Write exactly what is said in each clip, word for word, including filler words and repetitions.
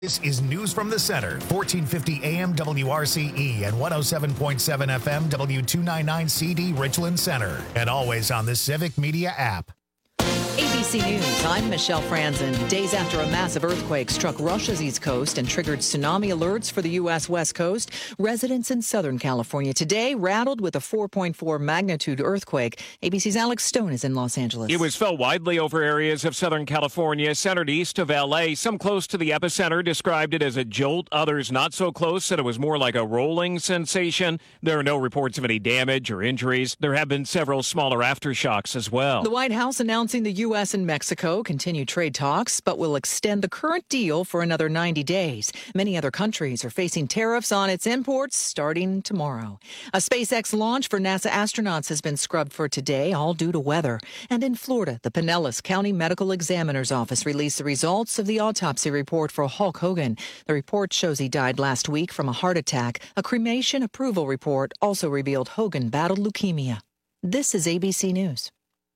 This is News from the Center, fourteen fifty A M W R C E and one oh seven point seven F M W two ninety-nine C D Richland Center, and always on the Civic Media app. A B C News, I'm Michelle Franzen. Days after a massive earthquake struck Russia's east coast and triggered tsunami alerts for the U S west coast, residents in Southern California today rattled with a four point four magnitude earthquake. A B C's Alex Stone is in Los Angeles. It was felt widely over areas of Southern California, centered east of L A. Some close to the epicenter described it as a jolt. Others not so close said it was more like a rolling sensation. There are no reports of any damage or injuries. There have been several smaller aftershocks as well. The White House announcing the U S and Mexico continue trade talks, but will extend the current deal for another ninety days. Many other countries are facing tariffs on its imports starting tomorrow. A SpaceX launch for NASA astronauts has been scrubbed for today, all due to weather. And in Florida, the Pinellas County Medical Examiner's Office released the results of the autopsy report for Hulk Hogan. The report shows he died last week from a heart attack. A cremation approval report also revealed Hogan battled leukemia. This is A B C News.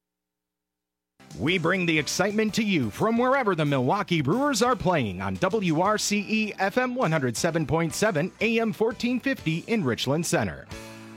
We bring the excitement to you from wherever the Milwaukee Brewers are playing on W R C E F M one oh seven point seven A M fourteen fifty in Richland Center.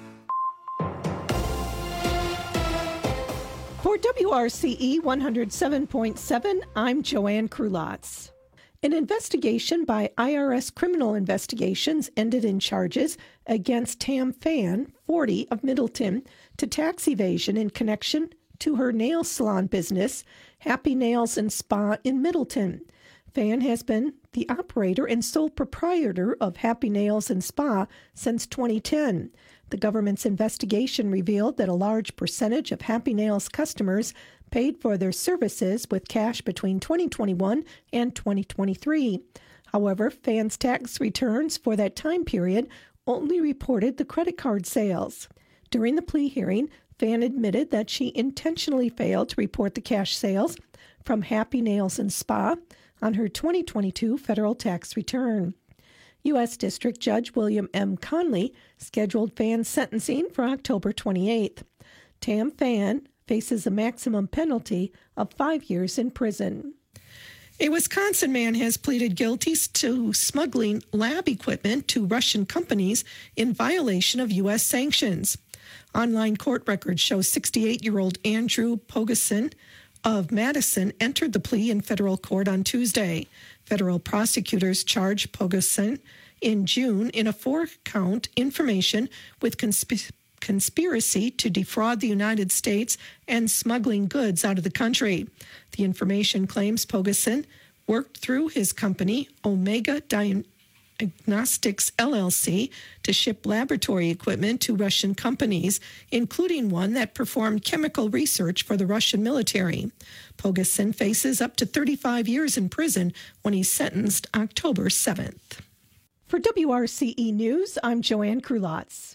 For W R C E one oh seven point seven, I'm Joanne Krulotz. An investigation by I R S Criminal Investigations ended in charges against Tam Phan, forty, of Middleton, to tax evasion in connection to her nail salon business, Happy Nails and Spa in Middleton. Phan has been the operator and sole proprietor of Happy Nails and Spa since twenty ten. The government's investigation revealed that a large percentage of Happy Nails customers paid for their services with cash between twenty twenty-one and twenty twenty-three. However, Phan's tax returns for that time period only reported the credit card sales. During the plea hearing, Phan admitted that she intentionally failed to report the cash sales from Happy Nails and Spa on her twenty twenty-two federal tax return. U S District Judge William M. Conley scheduled Phan's sentencing for October twenty-eighth. Tam Phan faces a maximum penalty of five years in prison. A Wisconsin man has pleaded guilty to smuggling lab equipment to Russian companies in violation of U S sanctions. Online court records show sixty-eight-year-old Andrew Pogosin of Madison entered the plea in federal court on Tuesday. Federal prosecutors charged Pogosin in June in a four-count information with consp- conspiracy to defraud the United States and smuggling goods out of the country. The information claims Pogosin worked through his company, Omega Diagnostics L L C, to ship laboratory equipment to Russian companies, including one that performed chemical research for the Russian military. Pogosin faces up to thirty-five years in prison when he's sentenced October seventh. For W R C E News, I'm Joanne Krulotz.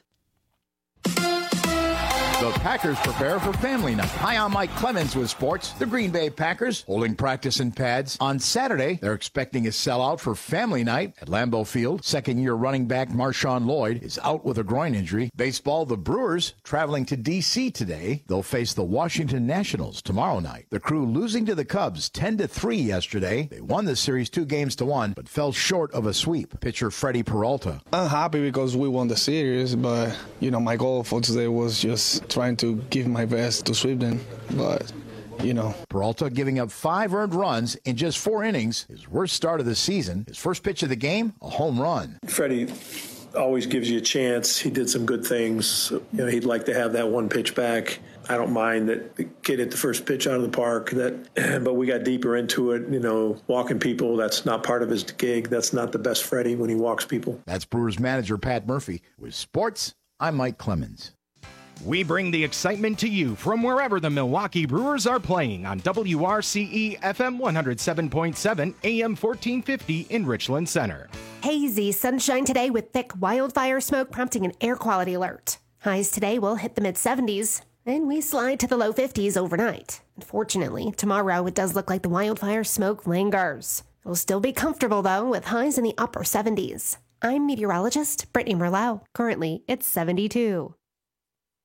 The Packers prepare for family night. Hi, I'm Mike Clemens with sports. The Green Bay Packers holding practice in pads. On Saturday, they're expecting a sellout for family night at Lambeau Field. Second-year running back Marshawn Lloyd is out with a groin injury. Baseball, the Brewers traveling to D C today. They'll face the Washington Nationals tomorrow night. The Crew losing to the Cubs ten to three yesterday. They won the series two games to one, but fell short of a sweep. Pitcher Freddie Peralta. I'm happy because we won the series, but, you know, my goal for today was just trying to give my best to sweep them, but, you know. Peralta giving up five earned runs in just four innings, his worst start of the season. His first pitch of the game, a home run. Freddie always gives you a chance. He did some good things. You know, he'd like to have that one pitch back. I don't mind that the kid hit the first pitch out of the park, that, but we got deeper into it. You know, walking people, that's not part of his gig. That's not the best Freddie when he walks people. That's Brewers manager Pat Murphy. With sports, I'm Mike Clemens. We bring the excitement to you from wherever the Milwaukee Brewers are playing on W R C E F M one oh seven point seven A M fourteen fifty in Richland Center. Hazy sunshine today with thick wildfire smoke prompting an air quality alert. Highs today will hit the mid seventies, and we slide to the low fifties overnight. Unfortunately, tomorrow it does look like the wildfire smoke lingers. It'll still be comfortable, though, with highs in the upper seventies. I'm meteorologist Brittany Merlot. Currently, it's seventy-two.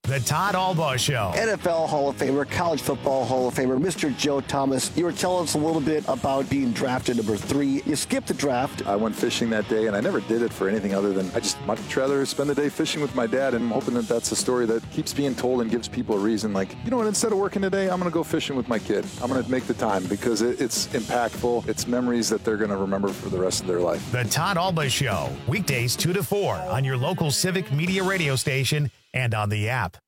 The Todd Albaugh Show. N F L Hall of Famer, College Football Hall of Famer, Mister Joe Thomas. You were telling us a little bit about being drafted number three. You skipped the draft. I went fishing that day, and I never did it for anything other than I just much rather spend the day fishing with my dad, and I'm hoping that that's a story that keeps being told and gives people a reason. Like, you know what, instead of working today, I'm going to go fishing with my kid. I'm going to make the time because it, it's impactful. It's memories that they're going to remember for the rest of their life. The Todd Albaugh Show, weekdays two to four on your local Civic Media radio station and on the app.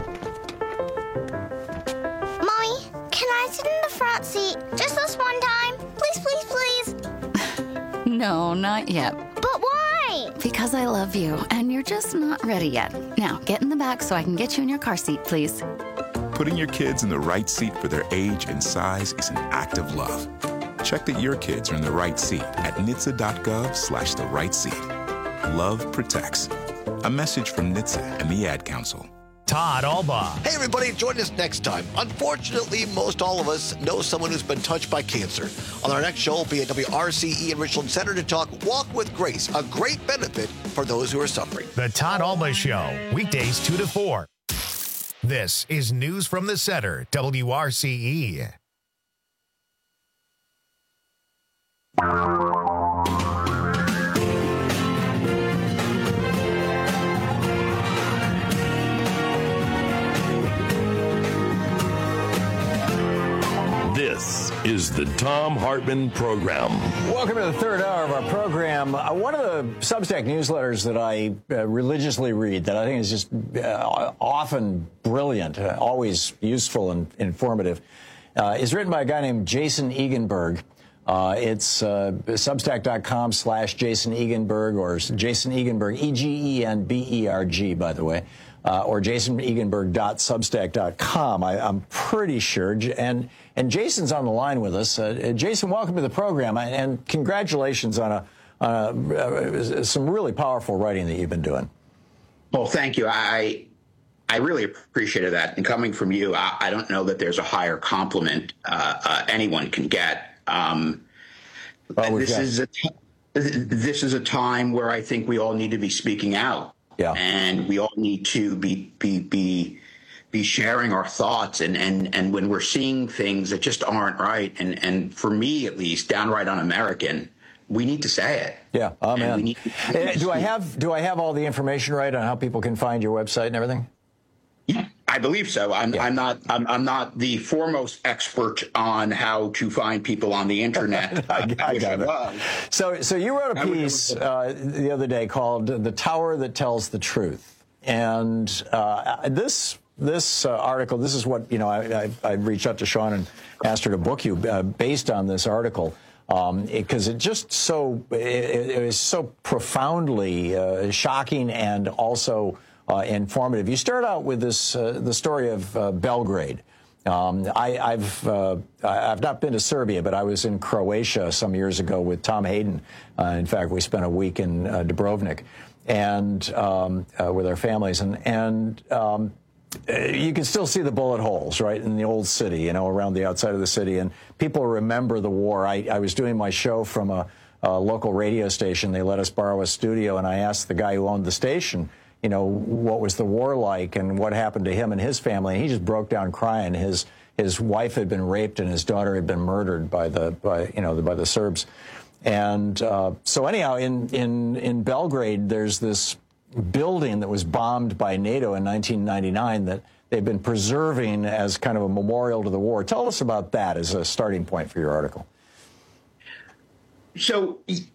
Can I sit in the front seat just this one time? Please, please, please. No, not yet. But why? Because I love you, and you're just not ready yet. Now, get in the back so I can get you in your car seat, please. Putting your kids in the right seat for their age and size is an act of love. Check that your kids are in the right seat at N H T S A dot gov slash the right seat. Love protects. A message from N H T S A and the Ad Council. Todd Albaugh. Hey, everybody, join us next time. Unfortunately, most all of us know someone who's been touched by cancer. On our next show, we'll be at W R C E in Richland Center to talk Walk with Grace, a great benefit for those who are suffering. The Todd Albaugh Show, weekdays two to four. This is News from the Center, W R C E. This is the Thom Hartmann Program. Welcome to the third hour of our program. Uh, one of the Substack newsletters that I uh, religiously read that I think is just uh, often brilliant, uh, always useful and informative, uh, is written by a guy named Jason Egenberg. Uh, it's uh, substack.com slash Jason Egenberg or Jason Egenberg, E G E N B E R G, by the way. Uh, or jason egenberg dot substack dot com, I, I'm pretty sure. And and Jason's on the line with us. Uh, Jason, welcome to the program, and congratulations on a, on a uh, some really powerful writing that you've been doing. Well, thank you. I I really appreciated that. And coming from you, I, I don't know that there's a higher compliment uh, uh, anyone can get. Um, oh, this got- is a t- this is a time where I think we all need to be speaking out. Yeah. And we all need to be be be be sharing our thoughts, and, and, and when we're seeing things that just aren't right, and, and for me at least, downright un-American, we need to say it. Yeah, oh man. To- do I have do I have all the information right on how people can find your website and everything? Yeah, I believe so. I'm, yeah. I'm not. I'm, I'm not the foremost expert on how to find people on the internet. I, I got it. So, so you wrote a piece uh, the other day called "The Tower That Tells the Truth," and uh, this this uh, article. This is what you know. I, I, I reached out to Sean and asked her to book you uh, based on this article. Because um, it, it just so it, it was so profoundly uh, shocking and also Uh, informative. You start out with this uh, the story of uh, Belgrade. Um, I, I've uh, I've not been to Serbia, but I was in Croatia some years ago with Tom Hayden. Uh, in fact, we spent a week in uh, Dubrovnik, and um, uh, with our families, and and um, you can still see the bullet holes right in the old city, you know, around the outside of the city, and people remember the war. I, I was doing my show from a, a local radio station. They let us borrow a studio, and I asked the guy who owned the station, you know, what was the war like and what happened to him and his family. And he just broke down crying. His his wife had been raped and his daughter had been murdered by the by you know by the Serbs. And uh, so anyhow, in in in Belgrade, there's this building that was bombed by NATO in nineteen ninety-nine that they've been preserving as kind of a memorial to the war. Tell us about that as a starting point for your article. So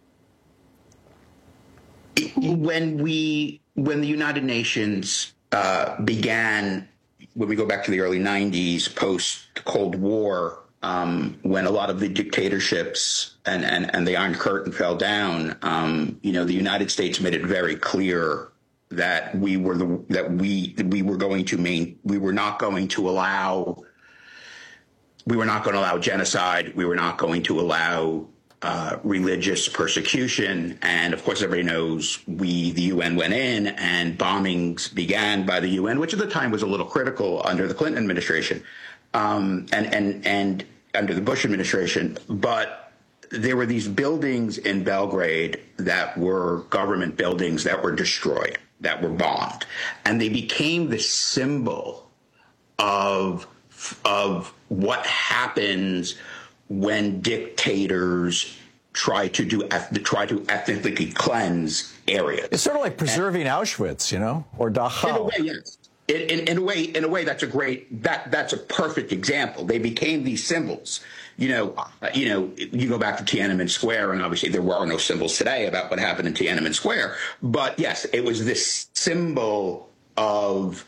when we when the United Nations uh, began, when we go back to the early nineties, post-Cold War, um, when a lot of the dictatorships and, and, and the Iron Curtain fell down, um, you know, the United States made it very clear that we were the that we we were going to main we were not going to allow we were not going to allow genocide. We were not going to allow Uh, religious persecution. And of course, everybody knows we, the U N, went in and bombings began by the U N, which at the time was a little critical under the Clinton administration um, and, and, and under the Bush administration. But there were these buildings in Belgrade that were government buildings that were destroyed. that were bombed, and they became the symbol of of what happens when dictators try to do try to ethnically cleanse areas. It's sort of like preserving and, Auschwitz, you know, or Dachau. In a way, yes. In, in, in a way, in a way, that's a great that that's a perfect example. They became these symbols. You know, uh, you know, you go back to Tiananmen Square, and obviously there were no symbols today about what happened in Tiananmen Square. But yes, it was this symbol of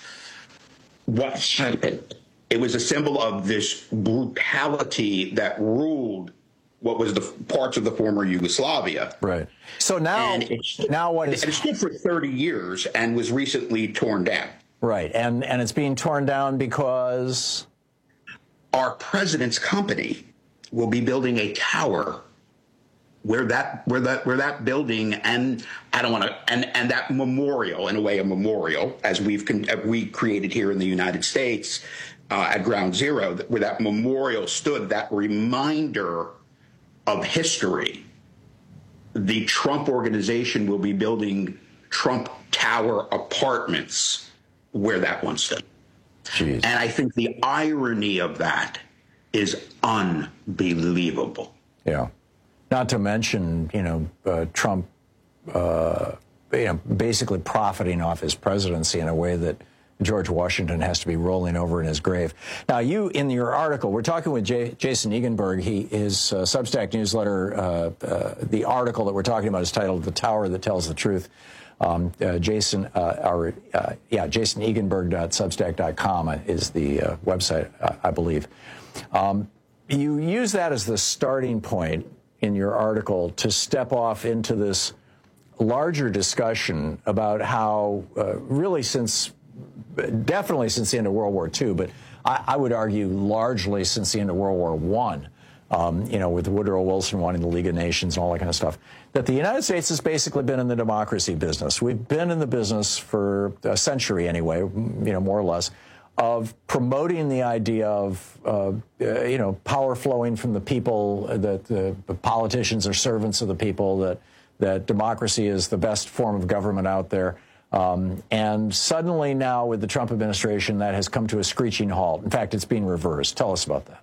what happened. It was a symbol of this brutality that ruled what was the parts of the former Yugoslavia. Right. So now, and it, now what is? And it stood for thirty years and was recently torn down. Right, and and it's being torn down because our president's company will be building a tower where that where that where that building and I don't want to and and that memorial, in a way, a memorial as we've we created here in the United States uh, at Ground Zero, where that memorial stood, that reminder of history. The Trump organization will be building Trump Tower apartments where that one stood. Jeez. And I think the irony of that is unbelievable. Yeah. Not to mention, you know, uh, Trump, uh, you know, basically profiting off his presidency in a way that George Washington has to be rolling over in his grave. Now, you, in your article, we're talking with J- Jason Egenberg. He, his uh, Substack newsletter, uh, uh, the article that we're talking about is titled "The Tower That Tells the Truth." Um, uh, Jason, uh, our, uh, yeah, jason egenberg dot substack dot com is the uh, website, uh, I believe. Um, you use that as the starting point in your article to step off into this larger discussion about how, uh, really, since definitely since the end of World War Two, but I, I would argue largely since the end of World War One. Um, you know, with Woodrow Wilson wanting the League of Nations and all that kind of stuff, that the United States has basically been in the democracy business. We've been in the business for a century anyway, you know, more or less, of promoting the idea of, uh, uh, you know, power flowing from the people, that the politicians are servants of the people, that, that democracy is the best form of government out there. Um, and suddenly now with the Trump administration, that has come to a screeching halt. In fact, it's being reversed. Tell us about that.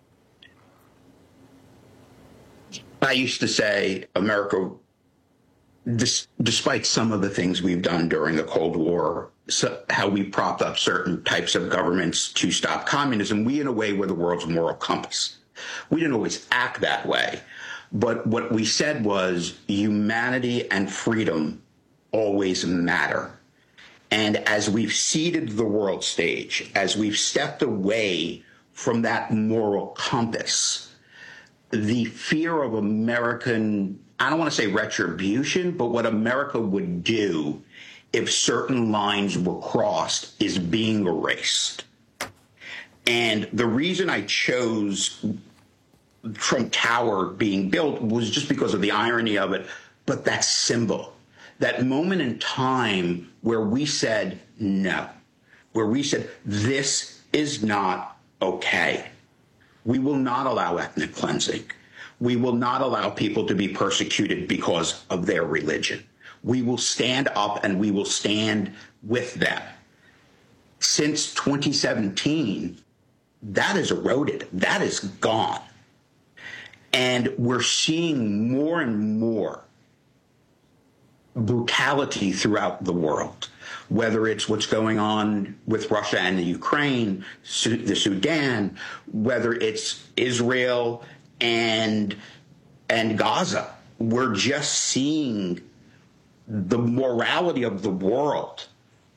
I used to say America, dis- despite some of the things we've done during the Cold War, so how we propped up certain types of governments to stop communism, we in a way were the world's moral compass. We didn't always act that way, but what we said was humanity and freedom always matter. And as we've ceded the world stage, as we've stepped away from that moral compass, the fear of American, I don't want to say retribution, but what America would do if certain lines were crossed is being erased. And the reason I chose Trump Tower being built was just because of the irony of it, but that symbol, that moment in time where we said no, where we said this is not okay. We will not allow ethnic cleansing. We will not allow people to be persecuted because of their religion. We will stand up and we will stand with them. Since twenty seventeen, that is eroded. That is gone. And we're seeing more and more brutality throughout the world, whether it's what's going on with Russia and the Ukraine, the Sudan, whether it's Israel and and Gaza. We're just seeing the morality of the world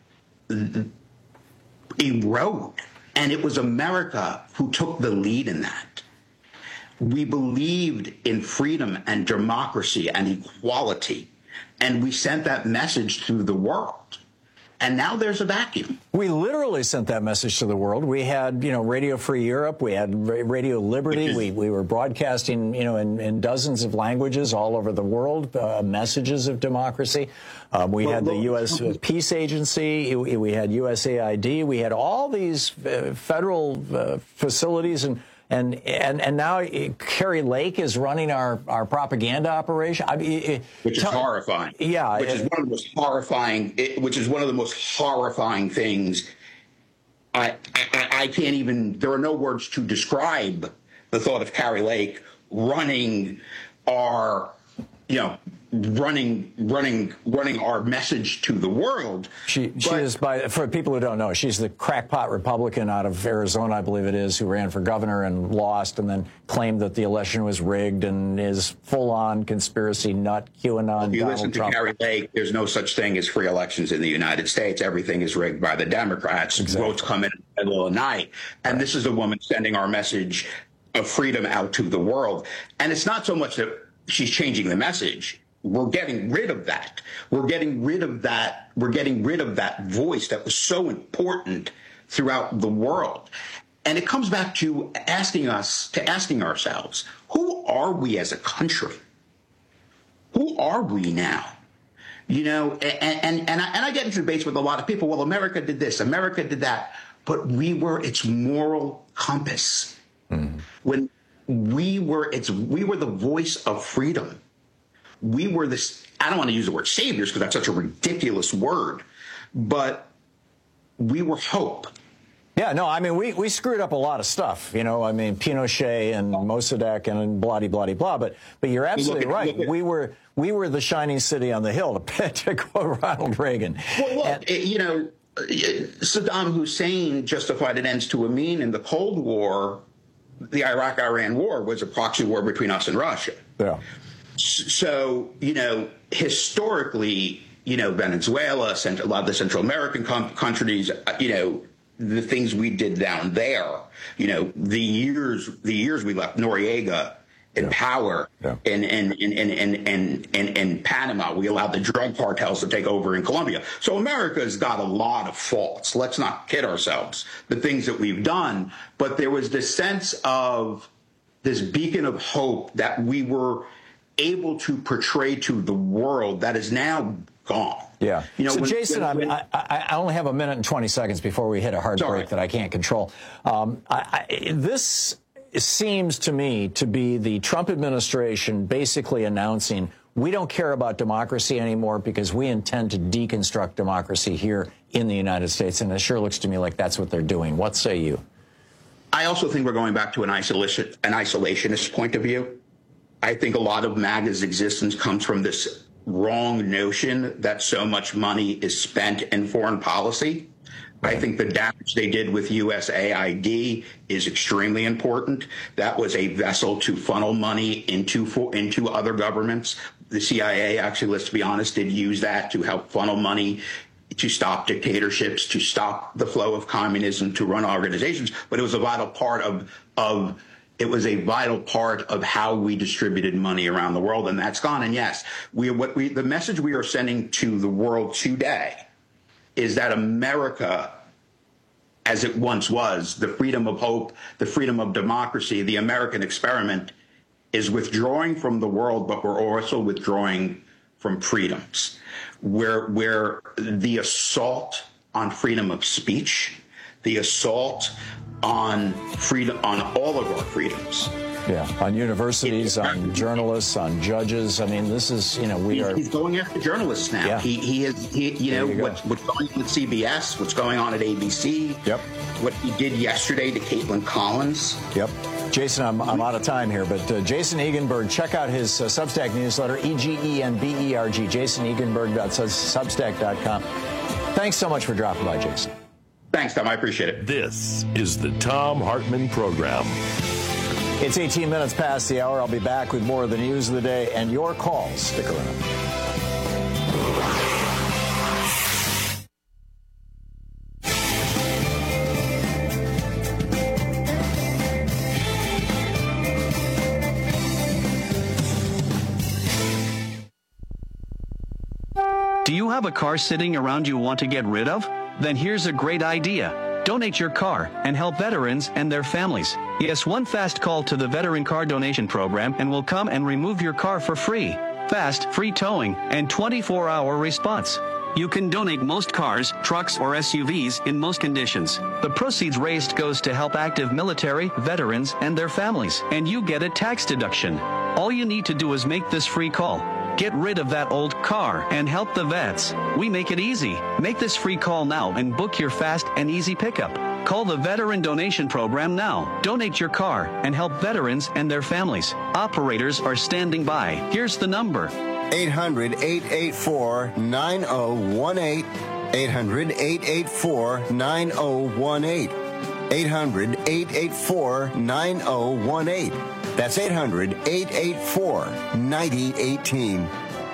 erode. And it was America who took the lead in that. We believed in freedom and democracy and equality, and we sent that message to the world. And now there's a vacuum. We literally sent that message to the world. We had, you know, Radio Free Europe. We had Radio Liberty. We, we were broadcasting, you know, in, in dozens of languages all over the world, uh, messages of democracy. Um, we well, had the well, U S Peace Agency. We had U S A I D. We had all these uh, federal uh, facilities and, And and and now Kari Lake is running our, our propaganda operation. I mean, it, which is tell, horrifying. Yeah, which it, is one of the most horrifying. It, which is one of the most horrifying things. I, I I can't even. There are no words to describe the thought of Kari Lake running our, you know, running running running our message to the world. She she but, is by for people who don't know, she's the crackpot Republican out of Arizona, I believe it is, who ran for governor and lost, and then claimed that the election was rigged, and is full-on conspiracy nut QAnon. If you Donald listen to Trump. Kari Lake, there's no such thing as free elections in the United States. Everything is rigged by the Democrats. Exactly. Votes come in in the middle of the night, and right. This is a woman sending our message of freedom out to the world. And it's not so much that she's changing the message. We're getting rid of that. We're getting rid of that. We're getting rid of that voice that was so important throughout the world. And it comes back to asking us, to asking ourselves, who are we as a country? Who are we now? You know, and, and, and, I, and I get into debates with a lot of people. Well, America did this, America did that. But we were its moral compass. Mm-hmm. When we were its, we were the voice of freedom. We were this, I don't want to use the word saviors because that's such a ridiculous word, but we were hope. Yeah, no, I mean, we, we screwed up a lot of stuff, you know, I mean, Pinochet and Mossadegh and blah, blah, blah, blah, but, but you're absolutely at, right. At, we were we were the shining city on the hill, to, to quote Ronald Reagan. Well, look, and, you know, Saddam Hussein justified an ends to a mean in the Cold War. The Iraq-Iran war was a proxy war between us and Russia. Yeah. So, you know, historically, you know, Venezuela, a lot of the Central American com- countries, you know, the things we did down there, you know, the years the years we left Noriega in yeah. power yeah. in, in, in, in, in, in, in, in Panama, we allowed the drug cartels to take over in Colombia. So America's got a lot of faults. Let's not kid ourselves, the things that we've done. But there was this sense of this beacon of hope that we were able to portray to the world that is now gone. Yeah. You know, so, when, Jason, when, I, I, I only have a minute and twenty seconds before we hit a hard sorry. break that I can't control. Um, I, I, this seems to me to be the Trump administration basically announcing we don't care about democracy anymore because we intend to deconstruct democracy here in the United States. And it sure looks to me like that's what they're doing. What say you? I also think we're going back to an isolation, an isolationist point of view. I think a lot of MAGA's existence comes from this wrong notion that so much money is spent in foreign policy. I think the damage they did with U S A I D is extremely important. That was a vessel to funnel money into into other governments. The C I A, actually, let's be honest, did use that to help funnel money to stop dictatorships, to stop the flow of communism, to run organizations. But it was a vital part of of It was a vital part of how we distributed money around the world, and that's gone. And yes, we what we the message we are sending to the world today is that America, as it once was, the freedom of hope, the freedom of democracy, the American experiment, is withdrawing from the world, but we're also withdrawing from freedoms. Where where the assault on freedom of speech, the assault on freedom, on all of our freedoms. Yeah, on universities, on journalists, on judges. I mean, this is, you know, we he's, are... He's going after journalists now. Yeah. He, he is, he, you know, you what's, what's going on with C B S, what's going on at A B C. Yep. What he did yesterday to Caitlin Collins. Yep. Jason, I'm, I'm out of time here, but uh, Jason Egenberg, check out his uh, Substack newsletter, E G E N B E R G, jason egenberg dot substack dot com. Thanks so much for dropping by, Jason. Thanks, Tom. I appreciate it. This is the Thom Hartmann Program. It's eighteen minutes past the hour. I'll be back with more of the news of the day and your calls. Stick around. Do you have a car sitting around you want to get rid of? Then here's a great idea. Donate your car and help veterans and their families. Yes, one fast call to the Veteran Car Donation Program and we'll come and remove your car for free. Fast, free towing, and twenty-four hour response. You can donate most cars, trucks, or S U Vs in most conditions. The proceeds raised goes to help active military, veterans, and their families, and you get a tax deduction. All you need to do is make this free call. Get rid of that old car and help the vets. We make it easy. Make this free call now and book your fast and easy pickup. Call the Veteran Donation Program now. Donate your car and help veterans and their families. Operators are standing by. Here's the number. eight hundred, eight eight four, nine oh one eight. eight hundred, eight eight four, nine oh one eight. eight hundred, eight eight four, nine oh one eight. That's eight hundred, eight eight four, nine oh one eight.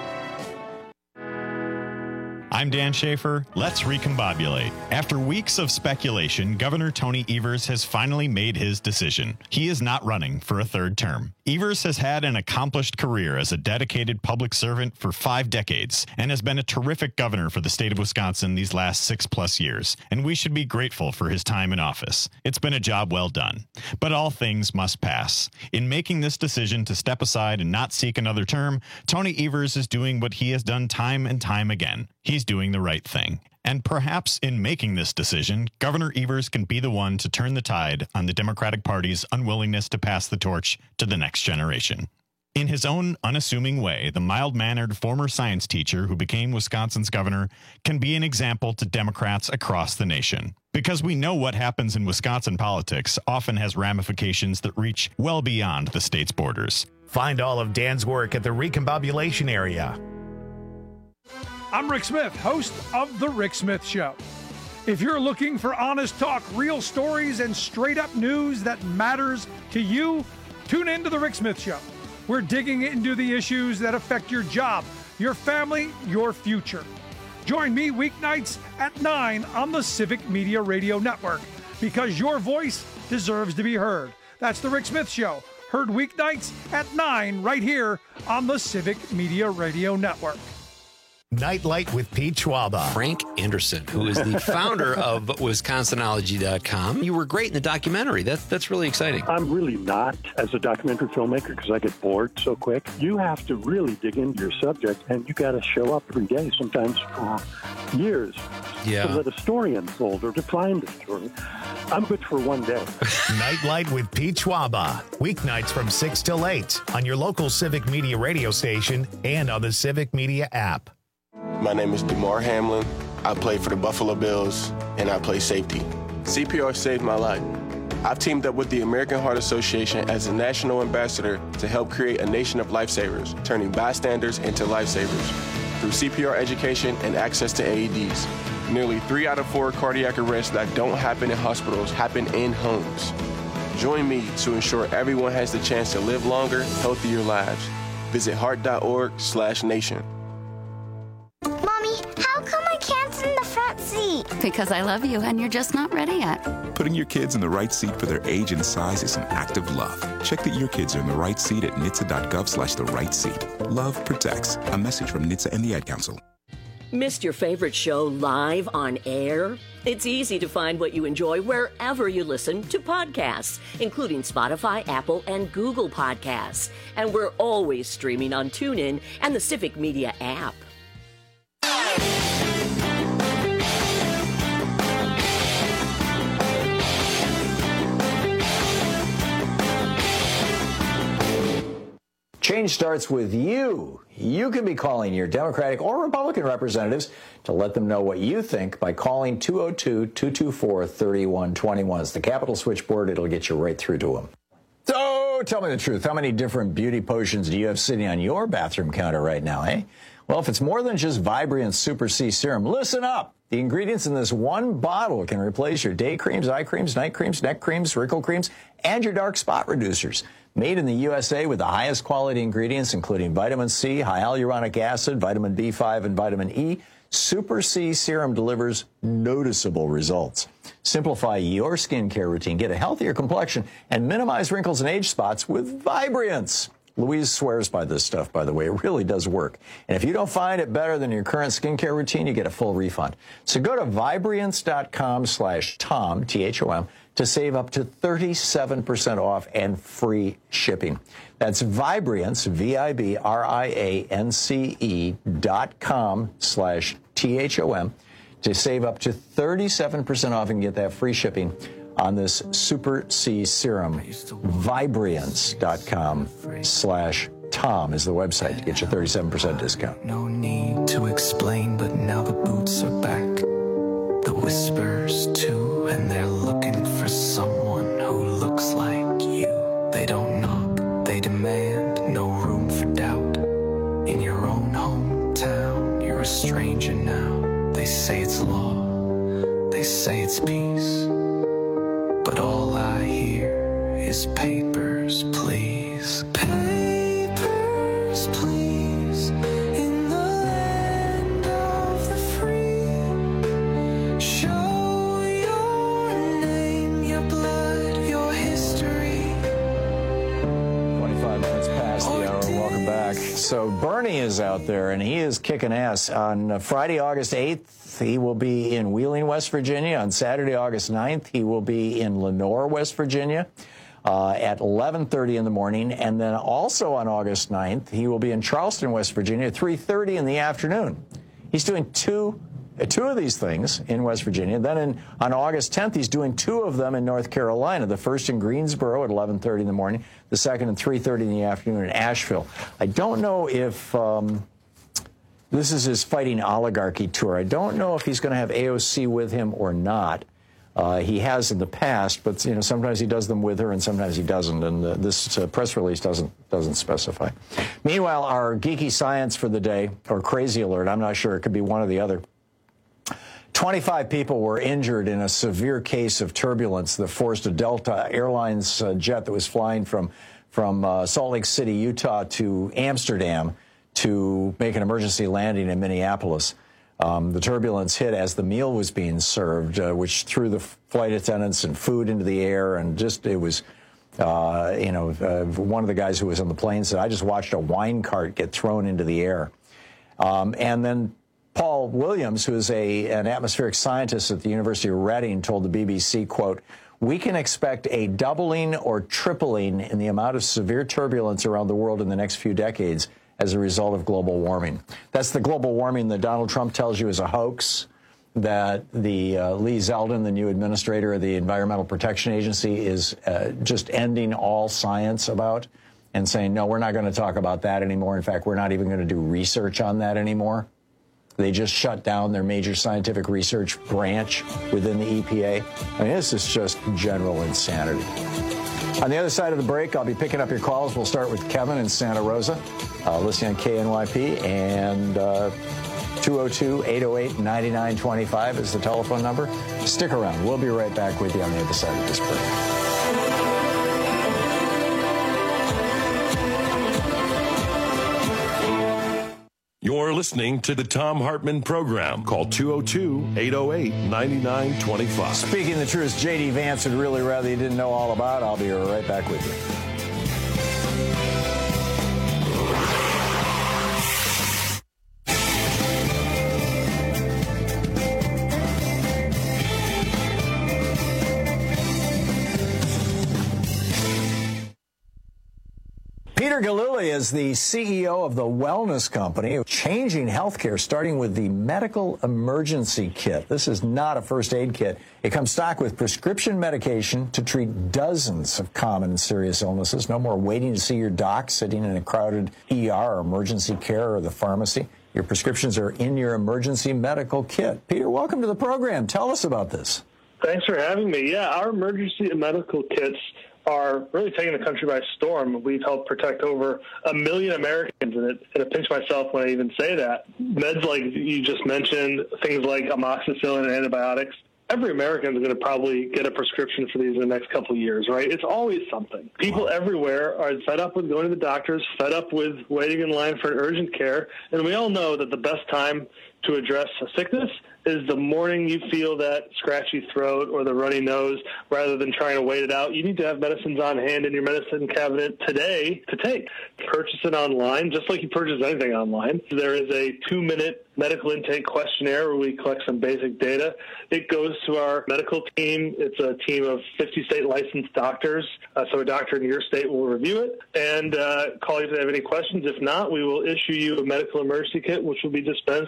I'm Dan Schaefer. Let's recombobulate. After weeks of speculation, Governor Tony Evers has finally made his decision. He is not running for a third term. Evers has had an accomplished career as a dedicated public servant for five decades and has been a terrific governor for the state of Wisconsin these last six plus years, and we should be grateful for his time in office. It's been a job well done. But all things must pass. In making this decision to step aside and not seek another term, Tony Evers is doing what he has done time and time again. He's doing the right thing. And perhaps in making this decision, Governor Evers can be the one to turn the tide on the Democratic Party's unwillingness to pass the torch to the next generation. In his own unassuming way, the mild-mannered former science teacher who became Wisconsin's governor can be an example to Democrats across the nation. Because we know what happens in Wisconsin politics often has ramifications that reach well beyond the state's borders. Find all of Dan's work at the Recombobulation Area. I'm Rick Smith, host of The Rick Smith Show. If you're looking for honest talk, real stories, and straight-up news that matters to you, tune in to The Rick Smith Show. We're digging into the issues that affect your job, your family, your future. Join me weeknights at nine on the Civic Media Radio Network, because your voice deserves to be heard. That's The Rick Smith Show, heard weeknights at nine right here on the Civic Media Radio Network. Nightlight with Pete Schwaba. Frank Anderson, who is the founder of Wisconsinology dot com. You were great in the documentary. That's that's really exciting. I'm really not as a documentary filmmaker because I get bored so quick. You have to really dig into your subject, and you got to show up every day, sometimes for years, yeah. to let a story unfold or to find a story. I'm good for one day. Nightlight with Pete Schwaba. Weeknights from six till eight on your local Civic Media radio station and on the Civic Media app. My name is DeMar Hamlin. I play for the Buffalo Bills, and I play safety. C P R saved my life. I've teamed up with the American Heart Association as a national ambassador to help create a nation of lifesavers, turning bystanders into lifesavers. Through C P R education and access to A E Ds, nearly three out of four cardiac arrests that don't happen in hospitals happen in homes. Join me to ensure everyone has the chance to live longer, healthier lives. Visit heart.org slash nation. Mommy, how come I can't sit in the front seat? Because I love you and you're just not ready yet. Putting your kids in the right seat for their age and size is an act of love. Check that your kids are in the right seat at N H T S A dot gov slash the right seat. Love protects. A message from N H T S A and the Ad Council. Missed your favorite show live on air? It's easy to find what you enjoy wherever you listen to podcasts, including Spotify, Apple, and Google Podcasts. And we're always streaming on TuneIn and the Civic Media app. Change starts with you. You can be calling your Democratic or Republican representatives to let them know what you think by calling two oh two, two two four, three one two one. It's the Capitol switchboard. It'll get you right through to them. So tell me the truth. How many different beauty potions do you have sitting on your bathroom counter right now, eh? Well, if it's more than just Vibrant Super C Serum, listen up. The ingredients in this one bottle can replace your day creams, eye creams, night creams, neck creams, wrinkle creams, and your dark spot reducers. Made in the U S A with the highest quality ingredients, including vitamin C, high hyaluronic acid, vitamin B five, and vitamin E, Super C Serum delivers noticeable results. Simplify your skincare routine, get a healthier complexion, and minimize wrinkles and age spots with Vibrance. Louise swears by this stuff, by the way. It really does work. And if you don't find it better than your current skincare routine, you get a full refund. So go to Vibrance.com slash Tom, T H O M, to save up to thirty-seven percent off and free shipping. That's Vibrance, V I B R I A N C E dot com slash T H O M, to save up to thirty-seven percent off and get that free shipping on this Super C Serum. Vibriance.com slash Tom is the website to get your thirty-seven percent discount. No need to explain, but now the boots are back. The whispers too, and they're looking for someone who looks like you. They don't knock, they demand, no room for doubt. In your own hometown, you're a stranger now. They say it's law, they say it's peace, but all I hear is papers, please. Papers, please. In the land of the free, show your name, your blood, your history. twenty-five minutes past the hour. Welcome back. So Bernie is out there, and he is kicking ass. On Friday, August eighth, he will be in Wheeling, West Virginia. On Saturday, August ninth, he will be in Lenore, West Virginia, uh, at eleven thirty in the morning. And then also on August ninth, he will be in Charleston, West Virginia, at three thirty in the afternoon. He's doing two uh, two of these things in West Virginia. Then in, on August tenth, he's doing two of them in North Carolina. The first in Greensboro at eleven thirty in the morning, the second at three thirty in the afternoon in Asheville. I don't know if um, this is his Fighting Oligarchy tour. I don't know if he's going to have A O C with him or not. Uh, he has in the past, but you know sometimes he does them with her and sometimes he doesn't, and uh, this uh, press release doesn't doesn't specify. Meanwhile, our geeky science for the day, or crazy alert, I'm not sure, it could be one or the other. twenty-five people were injured in a severe case of turbulence that forced a Delta Airlines uh, jet that was flying from from uh, Salt Lake City, Utah to Amsterdam to make an emergency landing in Minneapolis. Um, the turbulence hit as the meal was being served, uh, which threw the flight attendants and food into the air, and just it was, uh, you know, uh, one of the guys who was on the plane said, "I just watched a wine cart get thrown into the air," um, and then Paul Williams, who is a an atmospheric scientist at the University of Reading, told the B B C, quote, "We can expect a doubling or tripling in the amount of severe turbulence around the world in the next few decades as a result of global warming." That's the global warming that Donald Trump tells you is a hoax, that the uh, Lee Zeldin, the new administrator of the Environmental Protection Agency, is uh, just ending all science about and saying, no, we're not going to talk about that anymore. In fact, we're not even going to do research on that anymore. They just shut down their major scientific research branch within the E P A. I mean, this is just general insanity. On the other side of the break, I'll be picking up your calls. We'll start with Kevin in Santa Rosa, uh, listening on K N Y P, and uh, two oh two, eight oh eight, nine nine two five is the telephone number. Stick around. We'll be right back with you on the other side of this break. You're listening to the Tom Hartman Program. Call two oh two, eight oh eight, nine nine two five. Speaking the truth, J D Vance would really rather you didn't know all about. I'll be right back with you. Peter Gillooly is the C E O of the Wellness Company, changing healthcare, starting with the medical emergency kit. This is not a first aid kit. It comes stocked with prescription medication to treat dozens of common and serious illnesses. No more waiting to see your doc, sitting in a crowded E R or emergency care or the pharmacy. Your prescriptions are in your emergency medical kit. Peter, welcome to the program. Tell us about this. Thanks for having me. Yeah, our emergency medical kits are really taking the country by storm. We've helped protect over a million Americans, and it, and it pinch myself when I even say that. Meds like you just mentioned, things like amoxicillin and antibiotics, every American is going to probably get a prescription for these in the next couple of years, right? It's always something. People everywhere are fed up with going to the doctors, fed up with waiting in line for an urgent care, and we all know that the best time to address a sickness is the morning you feel that scratchy throat or the runny nose, rather than trying to wait it out. You need to have medicines on hand in your medicine cabinet today to take. Purchase it online, just like you purchase anything online. There is a two-minute medical intake questionnaire where we collect some basic data. It goes to our medical team. It's a team of fifty state licensed doctors. Uh, so a doctor in your state will review it and uh, call you if they have any questions. If not, we will issue you a medical emergency kit, which will be dispensed through our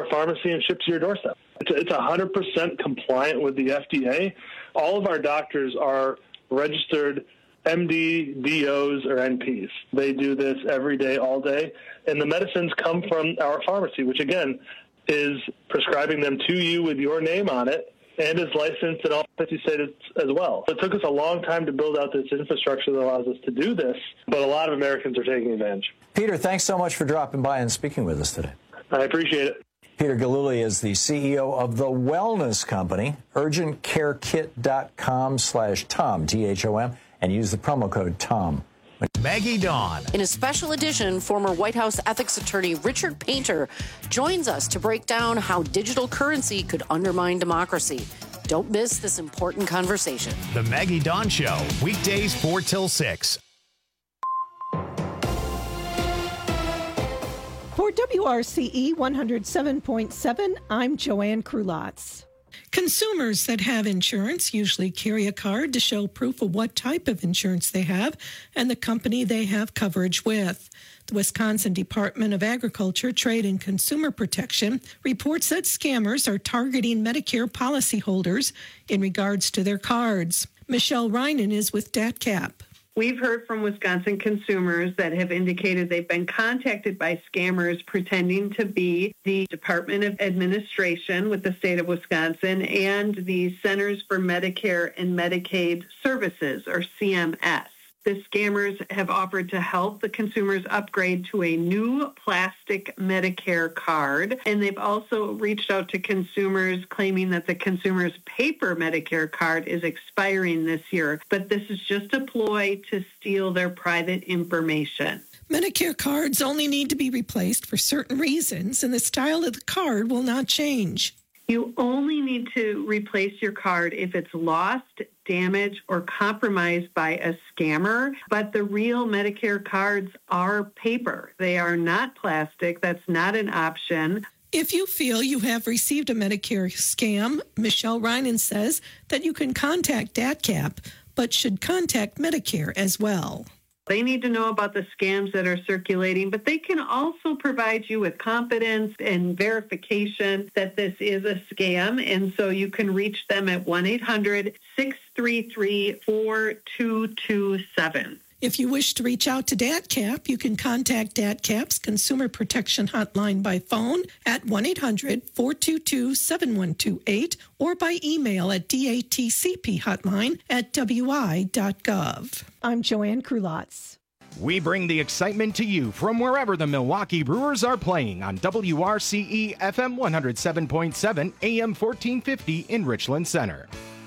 pharmacy and shipped to your doorstep. It's, it's one hundred percent compliant with the F D A. All of our doctors are registered M D, D Os, or N Ps. They do this every day, all day. And the medicines come from our pharmacy, which, again, is prescribing them to you with your name on it and is licensed in all fifty states as well. It took us a long time to build out this infrastructure that allows us to do this, but a lot of Americans are taking advantage. Peter, thanks so much for dropping by and speaking with us today. I appreciate it. Peter Gillooly is the C E O of The Wellness Company, urgent care kit dot com slash Tom, T H O M, and use the promo code TOM. Maggie Dawn. In a special edition, former White House ethics attorney Richard Painter joins us to break down how digital currency could undermine democracy. Don't miss this important conversation. The Maggie Dawn Show, weekdays four till six. For W R C E one oh seven point seven, I'm Joanne Krulotz. Consumers that have insurance usually carry a card to show proof of what type of insurance they have and the company they have coverage with. The Wisconsin Department of Agriculture, Trade, and Consumer Protection reports that scammers are targeting Medicare policyholders in regards to their cards. Michelle Reinen is with DATCAP. We've heard from Wisconsin consumers that have indicated they've been contacted by scammers pretending to be the Department of Administration with the state of Wisconsin and the Centers for Medicare and Medicaid Services, or C M S. The scammers have offered to help the consumers upgrade to a new plastic Medicare card, and they've also reached out to consumers claiming that the consumer's paper Medicare card is expiring this year, but this is just a ploy to steal their private information. Medicare cards only need to be replaced for certain reasons, and the style of the card will not change. You only need to replace your card if it's lost, damaged, or compromised by a scammer. But the real Medicare cards are paper. They are not plastic. That's not an option. If you feel you have received a Medicare scam, Michelle Reinen says that you can contact DATCAP, but should contact Medicare as well. They need to know about the scams that are circulating, but they can also provide you with confidence and verification that this is a scam. And so you can reach them at one eight hundred six three three four two two seven. If you wish to reach out to DATCAP, you can contact DATCAP's Consumer Protection Hotline by phone at one eight hundred four two two seven one two eight or by email at datcphotline at w i dot gov. I'm Joanne Krulotz. We bring the excitement to you from wherever the Milwaukee Brewers are playing on W R C E F M one oh seven point seven, A M fourteen fifty in Richland Center.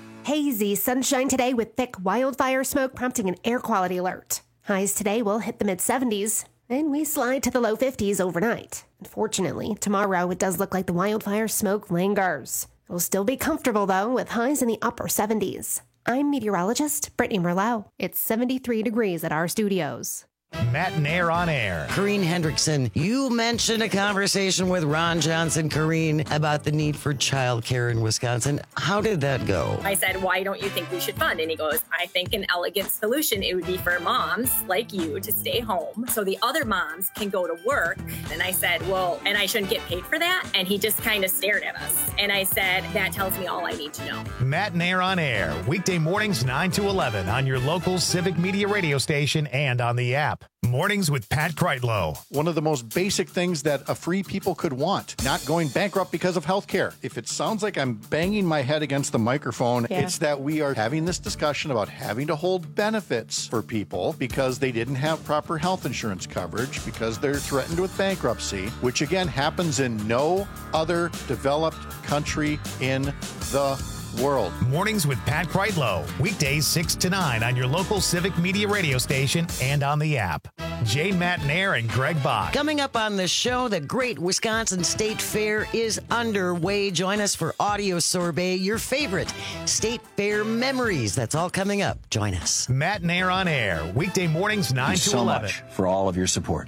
Hazy sunshine today with thick wildfire smoke prompting an air quality alert. Highs today will hit the mid seventies, and we slide to the low fifties overnight. Unfortunately, tomorrow it does look like the wildfire smoke lingers. It'll still be comfortable, though, with highs in the upper seventies. I'm meteorologist Brittany Merlot. It's seventy-three degrees at our studios. Matt and Air on Air. Corrine Hendrickson, you mentioned a conversation with Ron Johnson, Corrine, about the need for childcare in Wisconsin. How did that go? I said, why don't you think we should fund? And he goes, I think an elegant solution, it would be for moms like you to stay home so the other moms can go to work. And I said, well, and I shouldn't get paid for that? And he just kind of stared at us. And I said, that tells me all I need to know. Matt and Air on Air, weekday mornings nine to eleven on your local Civic Media radio station and on the app. Mornings with Pat Kreitlow. One of the most basic things that a free people could want, not going bankrupt because of health care. If it sounds like I'm banging my head against the microphone, yeah. It's that we are having this discussion about having to hold benefits for people because they didn't have proper health insurance coverage, because they're threatened with bankruptcy, which again happens in no other developed country in the world. Mornings with Pat Kreitlow. Weekdays six to nine on your local Civic Media radio station and on the app. Jane Matnair and Greg Bach. Coming up on the show, the Great Wisconsin State Fair is underway. Join us for Audio Sorbet, your favorite State Fair memories. That's all coming up. Join us. Matnair on Air. Weekday mornings nine to eleven. Thank you so much for all of your support.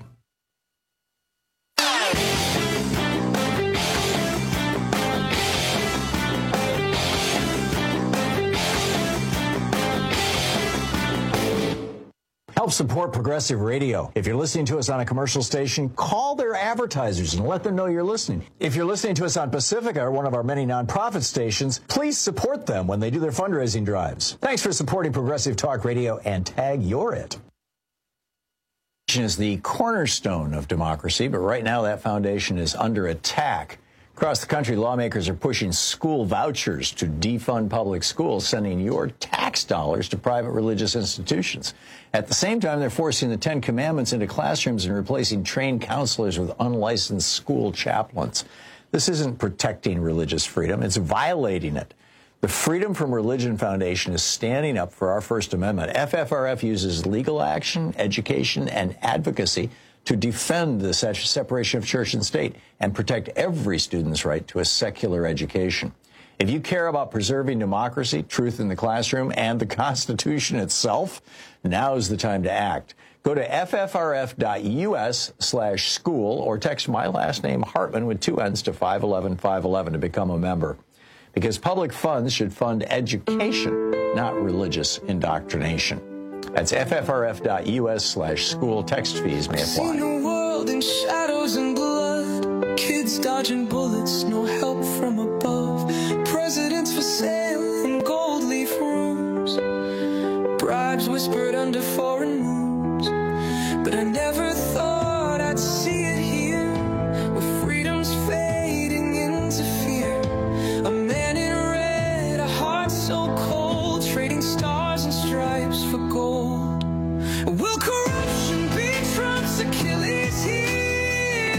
Help support Progressive Radio. If you're listening to us on a commercial station, call their advertisers and let them know you're listening. If you're listening to us on Pacifica or one of our many nonprofit stations, please support them when they do their fundraising drives. Thanks for supporting Progressive Talk Radio, and tag you're it. Is the cornerstone of democracy, but right now that foundation is under attack. Across the country, lawmakers are pushing school vouchers to defund public schools, sending your tax dollars to private religious institutions. At the same time, they're forcing the Ten Commandments into classrooms and replacing trained counselors with unlicensed school chaplains. This isn't protecting religious freedom, it's violating it. The Freedom from Religion Foundation is standing up for our First Amendment. F F R F uses legal action, education, and advocacy to defend the separation of church and state and protect every student's right to a secular education. If you care about preserving democracy, truth in the classroom, and the Constitution itself, now's the time to act. Go to ffrf.us slash school or text my last name, Hartman, with two N's to five eleven five eleven to become a member. Because public funds should fund education, not religious indoctrination. That's ffrf.us slash school. Text fees may apply. Seen the world in shadows and blood. Kids dodging bullets, no help from above. Presidents for sale in gold leaf rooms. Bribes whispered under foreign moons. But I never thought I'd see it here, where freedom's fading into fear. A man in red, a heart so cold, trading stars and stripes for gold. Will corruption be Trump's Achilles heel?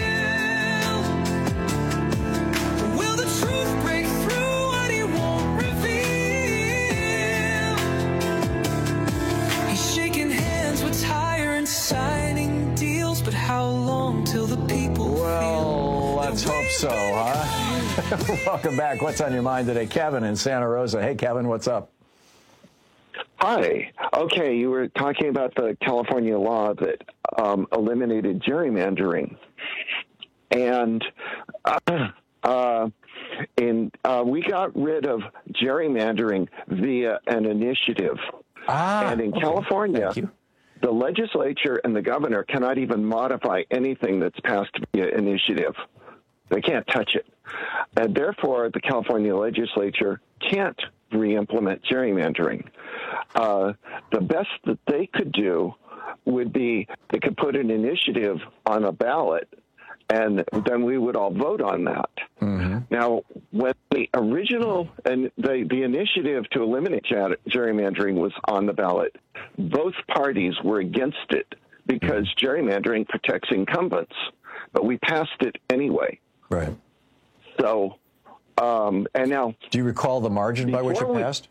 Will the truth break through what he won't reveal? He's shaking hands with tyrants, signing deals, but how long till the people Well, let's hope so, huh? Welcome back. What's on your mind today? Kevin in Santa Rosa. Hey, Kevin, what's up? Hi. Okay, you were talking about the California law that um, eliminated gerrymandering, and uh, uh, in uh, we got rid of gerrymandering via an initiative, ah, and in okay. California, the legislature and the governor cannot even modify anything that's passed via initiative. They can't touch it, and therefore the California legislature can't re-implement gerrymandering. Uh, the best that they could do would be they could put an initiative on a ballot, and then we would all vote on that. Mm-hmm. Now, when the original and the, the initiative to eliminate gerrymandering was on the ballot, both parties were against it because gerrymandering protects incumbents, but we passed it anyway. Right. So, um, and now... Do you recall the margin by which it we, passed?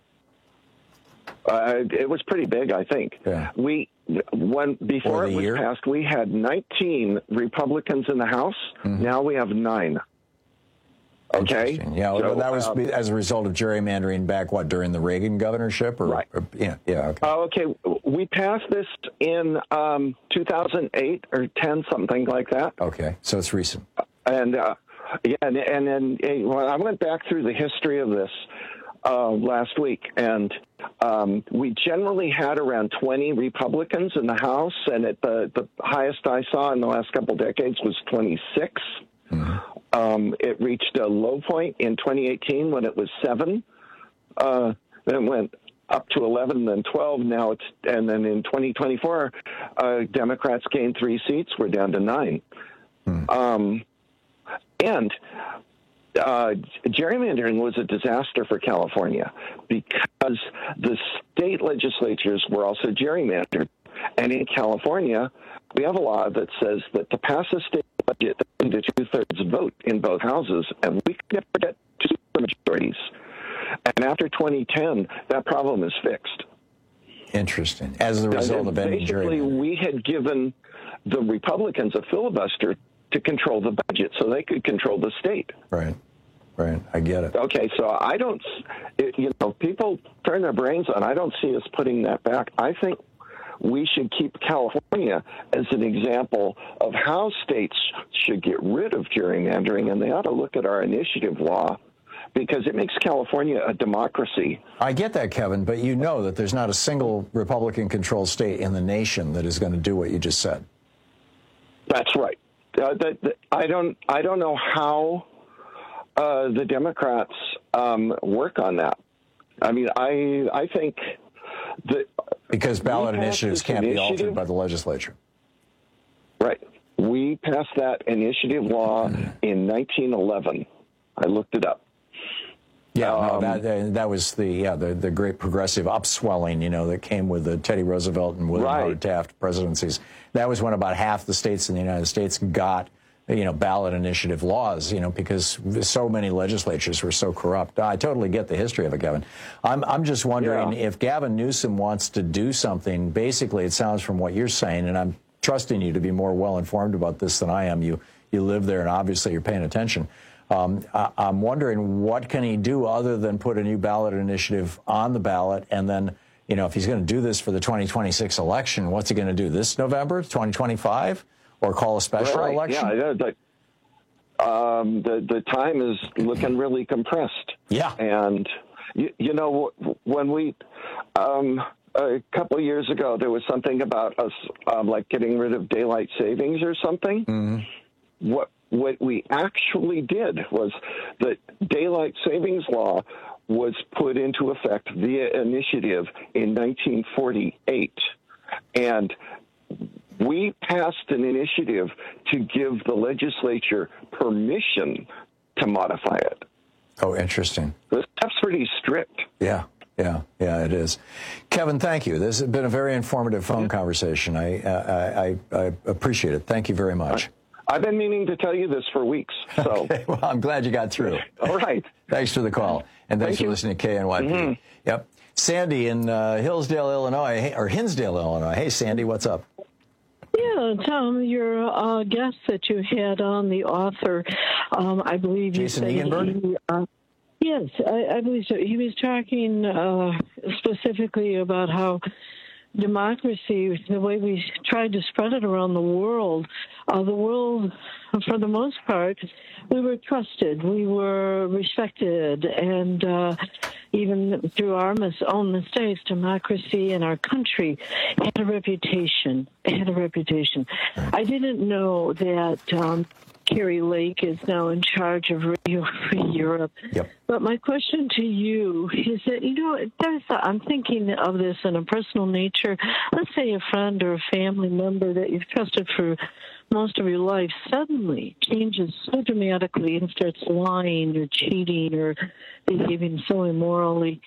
Uh, it was pretty big, I think. Yeah. We, when before it was year? passed, we had nineteen Republicans in the House. Mm-hmm. Now we have nine. Okay. Yeah, so, that was um, as a result of gerrymandering back, what, during the Reagan governorship? Or, right. Or, yeah, yeah, okay. Uh, okay, we passed this in um, two thousand eight or ten, something like that. Okay, so it's recent. And, uh, yeah, and, and then well, I went back through the history of this uh, last week, and um, we generally had around twenty Republicans in the House, and at the, the highest I saw in the last couple of decades was twenty-six. Mm-hmm. Um, it reached a low point in twenty eighteen when it was seven. Uh, then it went up to eleven, then twelve. Now it's, and then in twenty twenty-four, uh, Democrats gained three seats. We're down to nine. Mm. Um, and uh, gerrymandering was a disaster for California because the state legislatures were also gerrymandered. And in California, we have a law that says that to pass a state budget, they need a two-thirds vote in both houses, and we can never get two majorities. And after twenty ten, that problem is fixed. Interesting. As a result of ending basically, we had given the Republicans a filibuster to control the budget so they could control the state. Right. Right. I get it. Okay, so I don't, it, you know, people turn their brains on. I don't see us putting that back. I think we should keep California as an example of how states should get rid of gerrymandering, and they ought to look at our initiative law because it makes California a democracy. I get that, Kevin, but you know that there's not a single Republican-controlled state in the nation that is going to do what you just said. That's right. Uh, that, that, I don't. I don't know how uh, the Democrats um, work on that. I mean, I I think that because ballot initiatives can't be altered by the legislature. Right. We passed that initiative law in nineteen eleven. I looked it up. Yeah, um, no, that that was the yeah the, the great progressive upswelling, you know, that came with the Teddy Roosevelt and William right. Howard Taft presidencies. That was when about half the states in the United States got, you know, ballot initiative laws, you know, because so many legislatures were so corrupt. I totally get the history of it, Kevin. I'm I'm just wondering yeah. if Gavin Newsom wants to do something. Basically, it sounds from what you're saying, and I'm trusting you to be more well-informed about this than I am. You you live there, and obviously you're paying attention. Um, I, I'm wondering what can he do other than put a new ballot initiative on the ballot, and then, you know, if he's going to do this for the twenty twenty-six election, what's he going to do this November, twenty twenty-five, or call a special right. election? Yeah, the, um, the the time is looking really compressed. Yeah, and you, you know when we. Um, A couple of years ago, there was something about us, um, like getting rid of daylight savings or something. Mm-hmm. What what we actually did was the daylight savings law was put into effect via initiative in nineteen forty-eight, and we passed an initiative to give the legislature permission to modify it. Oh, interesting. This stuff's pretty strict. Yeah. Yeah, yeah, it is. Kevin, thank you. This has been a very informative phone conversation. I, I, I, I appreciate it. Thank you very much. I've been meaning to tell you this for weeks. So, okay, well, I'm glad you got through. All right. Thanks for the call, and thanks Thank for you. listening to K N Y P. Mm-hmm. Yep. Sandy in uh, Hillsdale, Illinois, hey, or Hinsdale, Illinois. Hey, Sandy, what's up? Yeah, Tom, your uh, guest that you had on, the author, um, I believe Jason you said Eganberg? he, uh, Yes, I, I believe so. He was talking uh, specifically about how democracy, the way we tried to spread it around the world, uh, the world, for the most part, we were trusted, we were respected, and uh, even through our mis- own mistakes, democracy in our country had a reputation. It had a reputation. I didn't know that um, Carrie Lake is now in charge of Radio Free Europe. Yep. But my question to you is that, you know, there's a, I'm thinking of this in a personal nature. Let's say a friend or a family member that you've trusted for most of your life suddenly changes so dramatically and starts lying or cheating or behaving so immorally.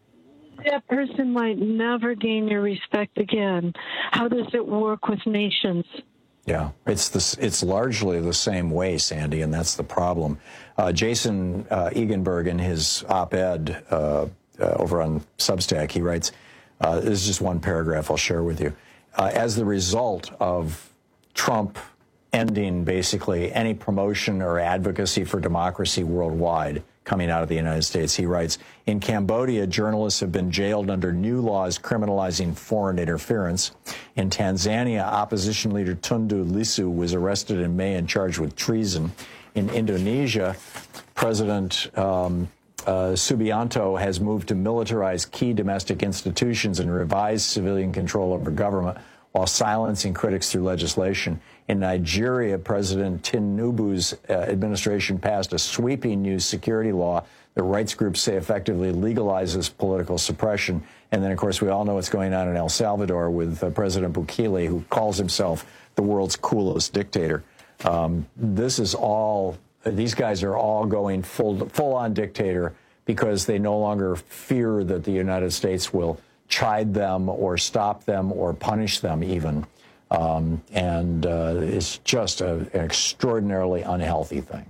That person might never gain your respect again. How does it work with nations? Yeah, it's this. It's largely the same way, Sandy, and that's the problem. Uh, Jason uh, Eganberg, in his op-ed uh, uh, over on Substack, he writes, uh, this is just one paragraph I'll share with you. Uh, as the result of Trump ending basically any promotion or advocacy for democracy worldwide coming out of the United States, he writes, in Cambodia, journalists have been jailed under new laws criminalizing foreign interference. In Tanzania, opposition leader Tundu Lissu was arrested in May and charged with treason. In Indonesia, President um, uh, Subianto has moved to militarize key domestic institutions and revise civilian control over government while silencing critics through legislation. In Nigeria, President Tinubu's uh, administration passed a sweeping new security law that rights groups say effectively legalizes political suppression. And then, of course, we all know what's going on in El Salvador with uh, President Bukele, who calls himself the world's coolest dictator. Um, this is all, these guys are all going full, full-on dictator because they no longer fear that the United States will chide them or stop them or punish them even. Um, and uh, it's just a, an extraordinarily unhealthy thing.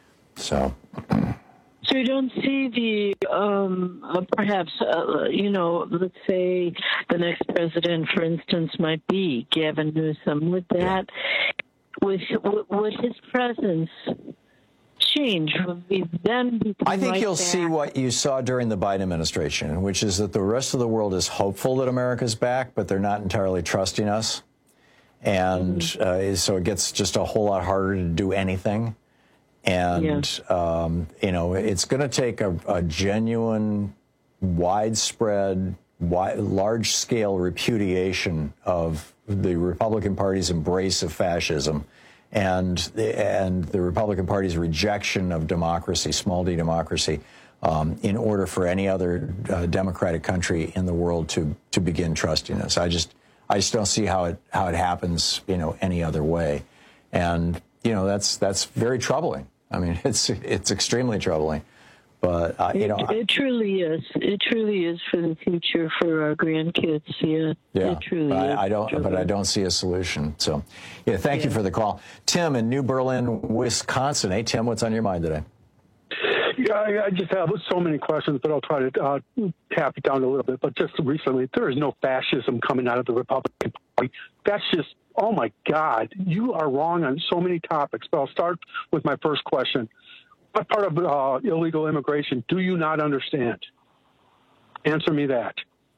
So, so you don't see the um, uh, perhaps uh, you know, let's say the next president, for instance, might be Gavin Newsom. Would that, would, would his presence change? Would we then become I think right you'll back? see what you saw during the Biden administration, which is that the rest of the world is hopeful that America's back, but they're not entirely trusting us. And uh, so it gets just a whole lot harder to do anything. And, yeah. um, you know, it's going to take a, a genuine, widespread, wide, large-scale repudiation of the Republican Party's embrace of fascism and the, and the Republican Party's rejection of democracy, small d democracy, um, in order for any other uh, democratic country in the world to to begin trusting us. I just I just don't see how it how it happens, you know, any other way. And, you know, that's that's very troubling. I mean, it's it's extremely troubling. But, uh, you know, it, it truly is. It truly is for the future for our grandkids. Yeah, yeah. It truly I, is. I don't, but I don't see a solution. So, yeah, thank yeah. you for the call, Tim in New Berlin, Wisconsin. Hey, Tim, what's on your mind today? Yeah, I, I just have so many questions, but I'll try to uh, tap it down a little bit. But just recently, there is no fascism coming out of the Republican Party. That's just. Oh, my God, you are wrong on so many topics. But I'll start with my first question. What part of uh, illegal immigration do you not understand? Answer me that.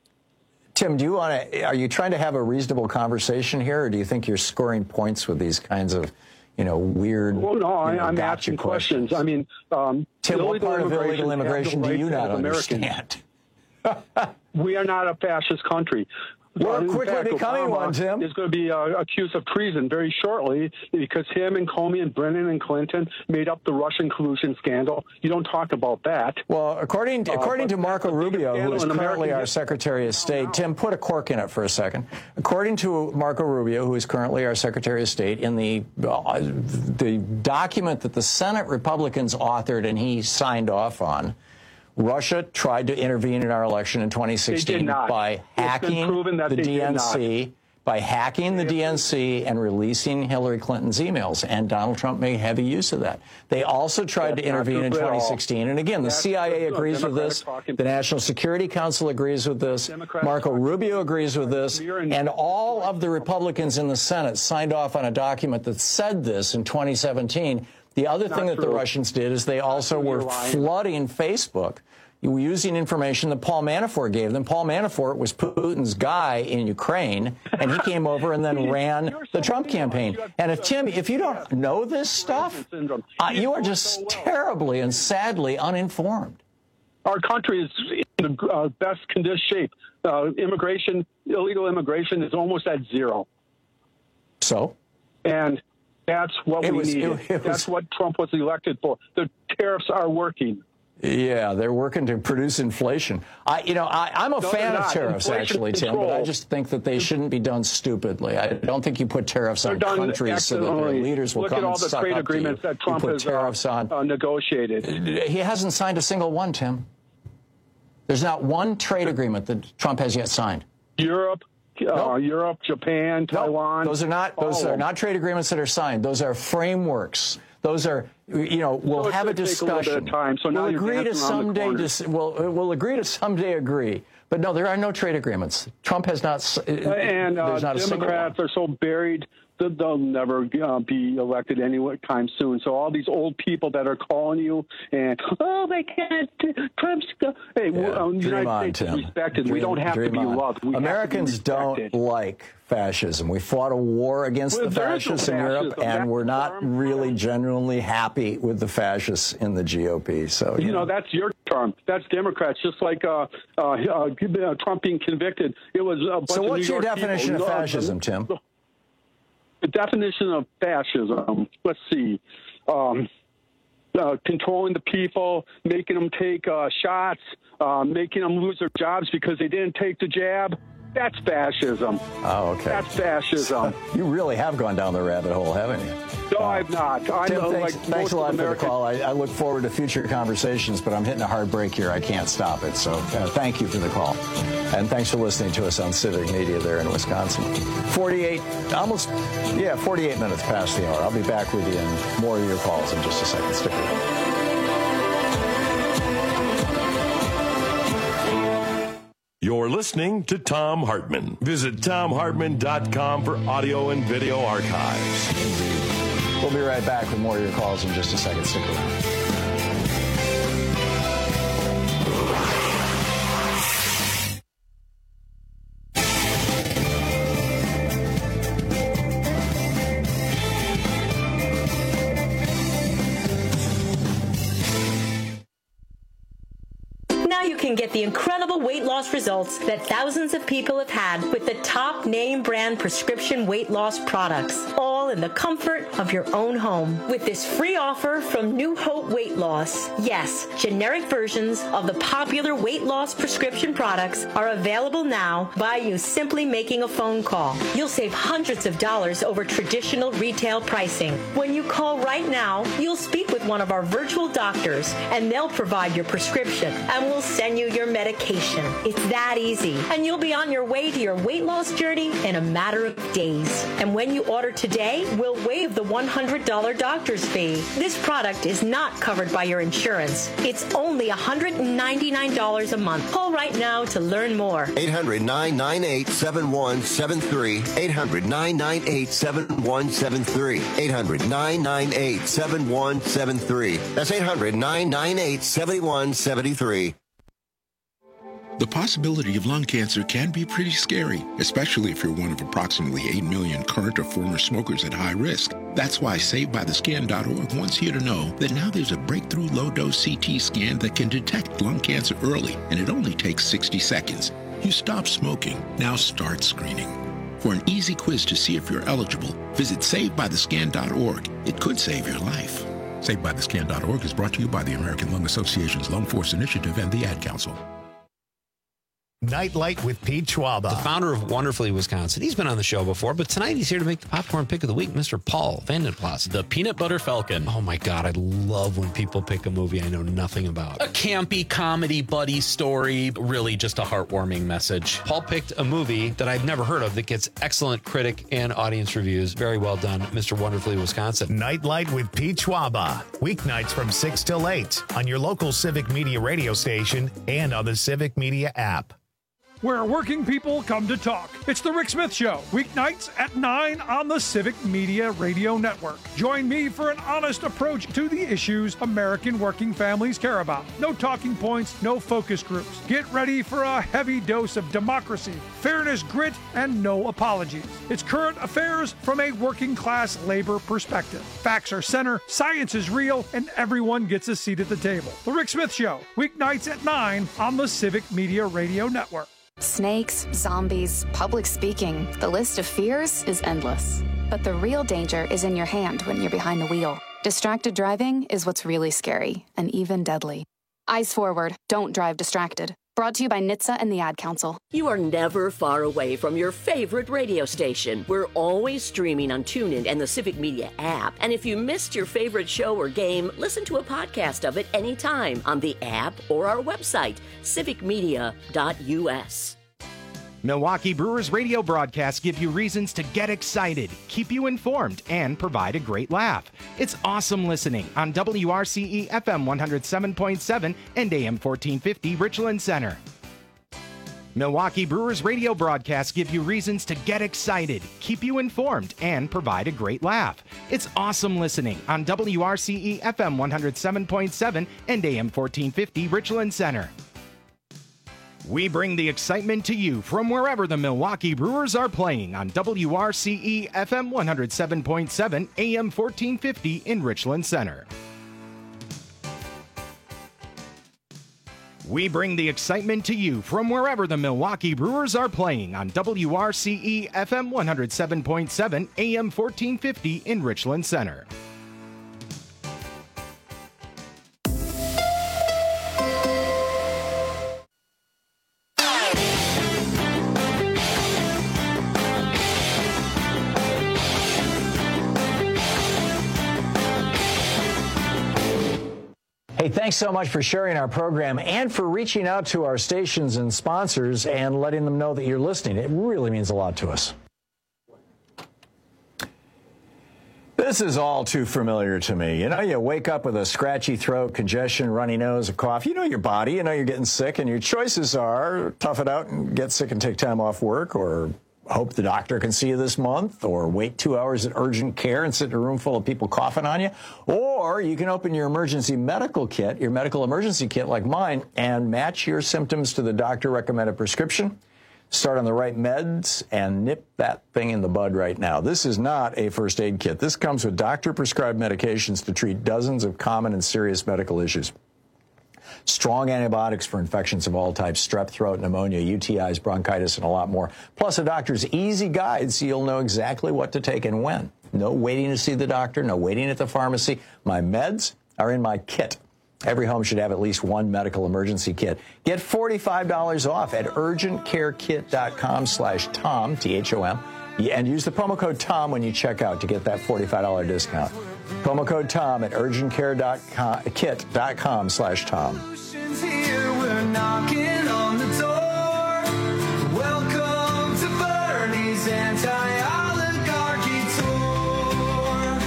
Tim, do you want to, are you trying to have a reasonable conversation here, or do you think you're scoring points with these kinds of, you know, weird, well, no, I, you know, I'm gotcha asking questions? questions. I mean, um, Tim, what part of illegal immigration do you not understand? We are not a fascist country. We're In quickly fact, becoming Obama one, Tim. is going to be uh, accused of treason very shortly because him and Comey and Brennan and Clinton made up the Russian collusion scandal. You don't talk about that. Well, according to, uh, according to Marco Rubio, who is currently American our Secretary of State, Tim, put a cork in it for a second. According to Marco Rubio, who is currently our Secretary of State, in the uh, the document that the Senate Republicans authored and he signed off on, Russia tried to intervene in our election in twenty sixteen by hacking the D N C, by hacking the D N C and releasing Hillary Clinton's emails, and Donald Trump made heavy use of that. They also tried to intervene in twenty sixteen, and again, the C I A agrees with this, the National Security Council agrees with this, Marco Rubio agrees with this, and all of the Republicans in the Senate signed off on a document that said this in twenty seventeen. The other thing that the Russians did is they also were flooding Facebook using information that Paul Manafort gave them. Paul Manafort was Putin's guy in Ukraine, and he came over and then ran the Trump campaign. And if, Tim, if you don't know this stuff, uh, you are just terribly and sadly uninformed. Our country is in the uh, best conditioned shape. Uh, immigration, illegal immigration is almost at zero. So? And that's what it we was, needed. It, it that's was, what Trump was elected for. The tariffs are working. Yeah, they're working to produce inflation. I, you know, I, I'm a no, fan of tariffs, inflation actually, control. Tim, but I just think that they shouldn't be done stupidly. I don't think you put tariffs they're on countries so that their leaders will Look come at all and the suck trade up agreements to you. that Trump you put has tariffs uh, on. Uh, negotiated. He hasn't signed a single one, Tim. There's not one trade agreement that Trump has yet signed. Europe. Uh, nope. Europe, Japan, Taiwan. Nope. Those are not. Those are not trade agreements that are signed. Those are frameworks. Those are, you know, we'll so have a discussion. A time, so we'll now agree to someday. Dis- we'll we'll agree to someday agree. But no, there are no trade agreements. Trump has not. Uh, and uh, not Democrats are so buried that they'll never uh, be elected anytime soon. So all these old people that are calling you and oh, they can't. Trump's go. Hey, yeah, uh, United on, States Tim. is respected. Dream, we don't have to be on. loved. We Americans don't like fascism. We fought a war against well, the fascists no in Europe, fascism. and that's we're not really genuinely happy with the fascists in the G O P. So you, you know, know, that's your term. That's Democrats. Just like uh, uh, uh, Trump being convicted, it was a bunch so. Of What's New your York definition people. of fascism, Tim? The definition of fascism. Let's see. Um, Uh, controlling the people, making them take uh, shots, uh, making them lose their jobs because they didn't take the jab. That's fascism. Oh, okay. That's fascism. You really have gone down the rabbit hole, haven't you? No, uh, I've not. I Tim, know, thanks, like thanks a lot American- for the call. I, I look forward to future conversations, but I'm hitting a hard break here. I can't stop it. So uh, thank you for the call. And thanks for listening to us on Civic Media there in Wisconsin. forty-eight, almost, yeah, forty-eight minutes past the hour. I'll be back with you and more of your calls in just a second. Stick around. You're listening to Thom Hartmann. Visit Thom Hartmann dot com for audio and video archives. We'll be right back with more of your calls in just a second. Stick around. can get the incredible weight loss results that thousands of people have had with the top name brand prescription weight loss products, all in the comfort of your own home. With this free offer from New Hope Weight Loss, yes, generic versions of the popular weight loss prescription products are available now by you simply making a phone call. You'll save hundreds of dollars over traditional retail pricing. When you call right now, you'll speak with one of our virtual doctors, and they'll provide your prescription, and we'll send you your medication. It's that easy, and you'll be on your way to your weight loss journey in a matter of days. And when you order today, we'll waive the one hundred dollars doctor's fee. This product is not covered by your insurance. It's only one hundred ninety-nine dollars a month. Call right now to learn more. eight hundred, nine nine eight, seven one seven three. eight hundred, nine nine eight, seven one seven three. eight hundred, nine nine eight, seven one seven three. That's eight hundred, nine nine eight, seven one seven three. The possibility of lung cancer can be pretty scary, especially if you're one of approximately eight million current or former smokers at high risk. That's why Saved By The Scan dot org wants you to know that now there's a breakthrough low-dose C T scan that can detect lung cancer early, and it only takes sixty seconds. You stop smoking, now start screening. For an easy quiz to see if you're eligible, visit Saved By The Scan dot org. It could save your life. Saved By The Scan dot org is brought to you by the American Lung Association's Lung Force Initiative and the Ad Council. Nightlight with Pete Schwaba. The founder of Wonderfully Wisconsin. He's been on the show before, but tonight he's here to make the popcorn pick of the week, Mister Paul Vandenplas. The Peanut Butter Falcon. Oh my God, I love when people pick a movie I know nothing about. A campy comedy buddy story, really just a heartwarming message. Paul picked a movie that I've never heard of that gets excellent critic and audience reviews. Very well done, Mister Wonderfully Wisconsin. Nightlight with Pete Schwaba. Weeknights from six till eight on your local Civic Media radio station and on the Civic Media app. Where working people come to talk. It's the Rick Smith Show, weeknights at nine on the Civic Media Radio Network. Join me for an honest approach to the issues American working families care about. No talking points, no focus groups. Get ready for a heavy dose of democracy, fairness, grit, and no apologies. It's current affairs from a working class labor perspective. Facts are center, science is real, and everyone gets a seat at the table. The Rick Smith Show, weeknights at nine on the Civic Media Radio Network. Snakes, zombies, public speaking, the list of fears is endless. But the real danger is in your hand when you're behind the wheel. Distracted driving is what's really scary and even deadly. Eyes forward, don't drive distracted. Brought to you by N H T S A and the Ad Council. You are never far away from your favorite radio station. We're always streaming on TuneIn and the Civic Media app. And if you missed your favorite show or game, listen to a podcast of it anytime on the app or our website, civic media dot u s. Milwaukee Brewers radio broadcasts give you reasons to get excited, keep you informed, and provide a great laugh. It's awesome listening on W R C E F M one oh seven point seven and A M fourteen fifty Richland Center. Milwaukee Brewers radio broadcasts give you reasons to get excited, keep you informed, and provide a great laugh. It's awesome listening on W R C E F M one oh seven point seven and A M fourteen fifty Richland Center. We bring the excitement to you from wherever the Milwaukee Brewers are playing on W R C E F M one oh seven point seven, A M fourteen fifty in Richland Center. We bring the excitement to you from wherever the Milwaukee Brewers are playing on W R C E F M one oh seven point seven, A M fourteen fifty in Richland Center. Hey, thanks so much for sharing our program and for reaching out to our stations and sponsors and letting them know that you're listening. It really means a lot to us. This is all too familiar to me. You know, you wake up with a scratchy throat, congestion, runny nose, a cough. You know your body. You know you're getting sick, and your choices are tough it out and get sick and take time off work, or hope the doctor can see you this month, or wait two hours at urgent care and sit in a room full of people coughing on you. Or you can open your emergency medical kit, your medical emergency kit like mine, and match your symptoms to the doctor-recommended prescription. Start on the right meds and nip that thing in the bud right now. This is not a first aid kit. This comes with doctor-prescribed medications to treat dozens of common and serious medical issues. Strong antibiotics for infections of all types, strep throat, pneumonia, U T Is, bronchitis, and a lot more. Plus a doctor's easy guide so you'll know exactly what to take and when. No waiting to see the doctor, no waiting at the pharmacy. My meds are in my kit. Every home should have at least one medical emergency kit. Get forty-five dollars off at urgentcarekit.com slash Tom, T H O M, and use the promo code Tom when you check out to get that forty-five dollars discount. Promo code Tom at urgentcarekit.com slash Tom. Here we're knocking on the door. Welcome to Bernie's anti-oligarchy tour.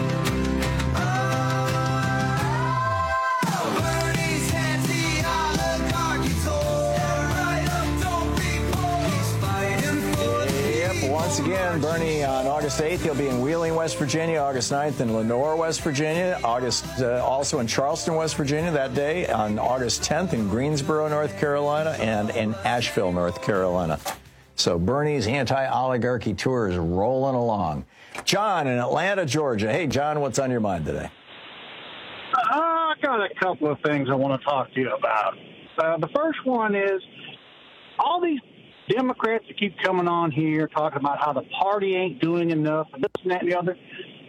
Oh, Bernie's anti-oligarchy tour. Stand right up, don't be poor. He's fighting for the Yep, once again, Bernie on August eighth, he'll be in Wheeling, West Virginia, August ninth in Lenore, West Virginia, August uh, also in Charleston, West Virginia that day, on August tenth in Greensboro, North Carolina, and in Asheville, North Carolina. So Bernie's anti-oligarchy tour is rolling along. John in Atlanta, Georgia. Hey, John, what's on your mind today? Uh, I got a couple of things I want to talk to you about. Uh, the first one is all these Democrats that keep coming on here talking about how the party ain't doing enough and this and that and the other.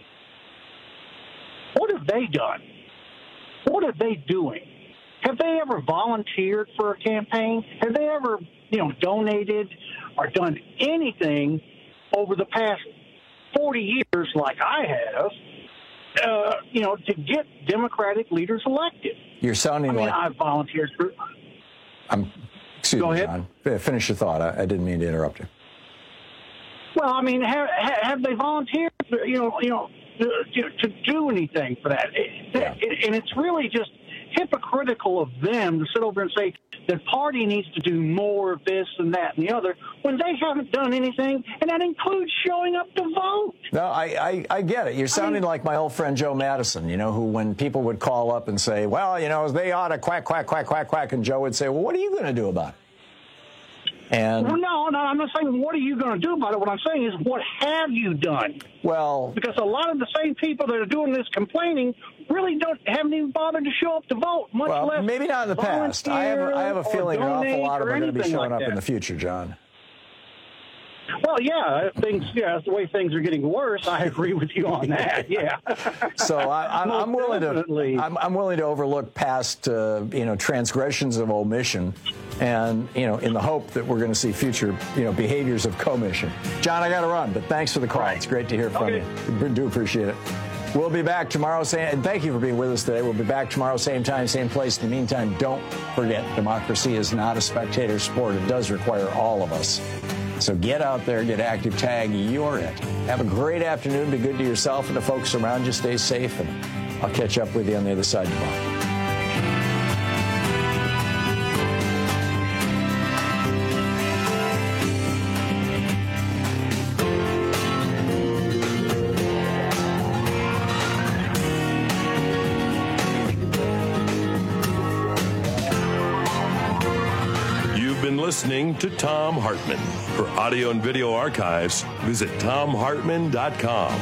What have they done? What are they doing? Have they ever volunteered for a campaign? Have they ever, you know, donated or done anything over the past forty years like I have, uh, you know, to get Democratic leaders elected? You're sounding I mean, like... I've volunteered for... I'm, excuse Go me, ahead. John. Finish your thought. I, I didn't mean to interrupt you. Well, I mean, have, have they volunteered, you know, you know, to, to do anything for that? It, Yeah. it, and it's really just hypocritical of them to sit over and say the party needs to do more of this and that and the other when they haven't done anything, and that includes showing up to vote. No, I, I, I get it. You're sounding like my old friend Joe Madison, you know, who when people would call up and say, well, you know, they ought to quack, quack, quack, quack, quack, and Joe would say, well, what are you going to do about it? And Well, no, no, I'm not saying what are you going to do about it. What I'm saying is what have you done? Well, because a lot of the same people that are doing this complaining really don't haven't even bothered to show up to vote, much well, less maybe not in the past. I have, a, I have a volunteer feeling or an awful donate lot of or them are going to be anything showing like up in that. the future, John. Well, yeah, if things, yeah, the way things are getting worse. I agree with you on that. Yeah. So I, I'm, Most I'm willing definitely. to I'm, I'm willing to overlook past uh, you know transgressions of omission, and you know in the hope that we're going to see future you know behaviors of commission. John, I got to run, but thanks for the call. Right. It's great to hear from Okay. you. Do appreciate it. We'll be back tomorrow. Same, and thank you for being with us today. We'll be back tomorrow, same time, same place. In the meantime, don't forget, democracy is not a spectator sport. It does require all of us. So get out there, get active, tag, you're it. Have a great afternoon. Be good to yourself and the folks around you. Stay safe, and I'll catch up with you on the other side tomorrow. You've been listening to Tom Hartman. For audio and video archives, visit tom hartman dot com.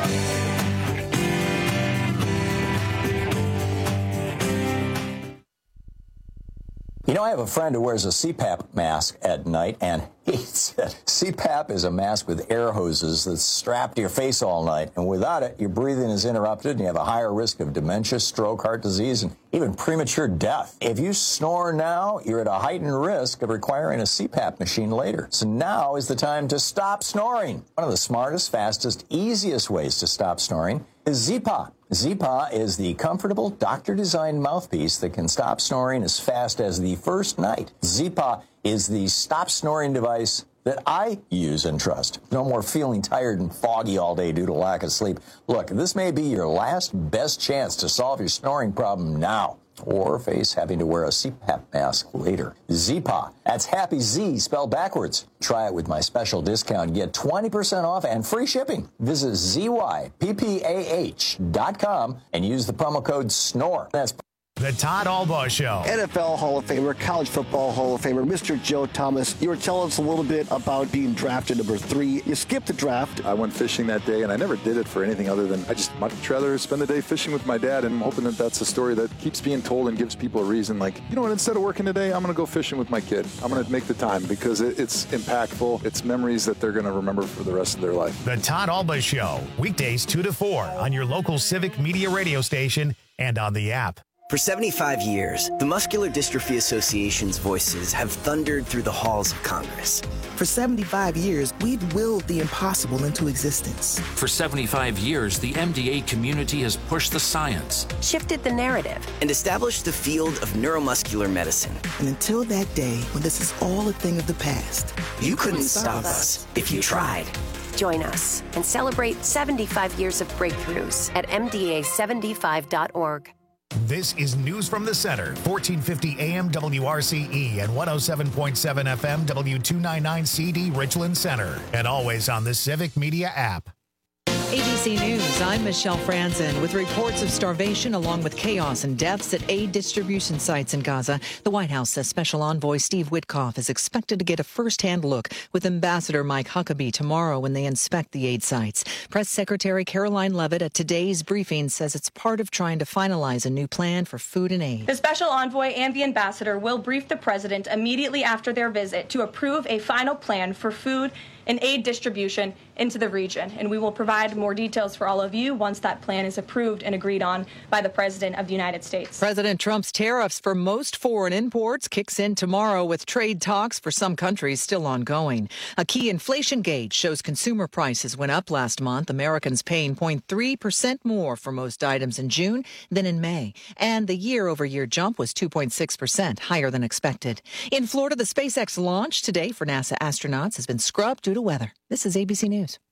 You know, I have a friend who wears a C PAP mask at night, and he said C PAP is a mask with air hoses that's strapped to your face all night, and without it, your breathing is interrupted, and you have a higher risk of dementia, stroke, heart disease, and even premature death. If you snore now, you're at a heightened risk of requiring a C PAP machine later. So now is the time to stop snoring. One of the smartest, fastest, easiest ways to stop snoring is Z-Pa. Z-Pa is the comfortable, doctor-designed mouthpiece that can stop snoring as fast as the first night. Z-Pa is the stop snoring device that I use and trust. No more feeling tired and foggy all day due to lack of sleep. Look, this may be your last best chance to solve your snoring problem now, or face having to wear a C PAP mask later. Z-Pa. That's Happy Z spelled backwards. Try it with my special discount. Get twenty percent off and free shipping. Visit Z Y P P A H dot com and use the promo code SNORE. That's The Todd Albaugh Show. N F L Hall of Famer, College Football Hall of Famer, Mister Joe Thomas. You were telling us a little bit about being drafted number three. You skipped the draft. I went fishing that day, and I never did it for anything other than I just much rather spend the day fishing with my dad, and I'm hoping that that's a story that keeps being told and gives people a reason. Like, you know what, instead of working today, I'm going to go fishing with my kid. I'm going to make the time because it, it's impactful. It's memories that they're going to remember for the rest of their life. The Todd Albaugh Show, weekdays two to four on your local Civic Media radio station and on the app. For seventy-five years, the Muscular Dystrophy Association's voices have thundered through the halls of Congress. For seventy-five years, we've willed the impossible into existence. For seventy-five years, the M D A community has pushed the science, shifted the narrative, and established the field of neuromuscular medicine. And until that day, when this is all a thing of the past, you, you couldn't, couldn't stop us if you tried. Join us and celebrate seventy-five years of breakthroughs at M D A seventy-five dot org. This is News from the Center, fourteen fifty A M W R C E and one oh seven point seven F M W two ninety-nine C D Richland Center, and always on the Civic Media app. A B C News, I'm Michelle Franzen. With reports of starvation along with chaos and deaths at aid distribution sites in Gaza, the White House says Special Envoy Steve Witkoff is expected to get a first-hand look with Ambassador Mike Huckabee tomorrow when they inspect the aid sites. Press Secretary Caroline Leavitt at today's briefing says it's part of trying to finalize a new plan for food and aid. The Special Envoy and the Ambassador will brief the President immediately after their visit to approve a final plan for food and aid distribution into the region. And we will provide more details for all of you once that plan is approved and agreed on by the President of the United States. President Trump's tariffs for most foreign imports kicks in tomorrow with trade talks for some countries still ongoing. A key inflation gauge shows consumer prices went up last month. Americans paying zero point three percent more for most items in June than in May. And the year-over-year jump was two point six percent, higher than expected. In Florida, the SpaceX launch today for NASA astronauts has been scrubbed due to weather. This is A B C News.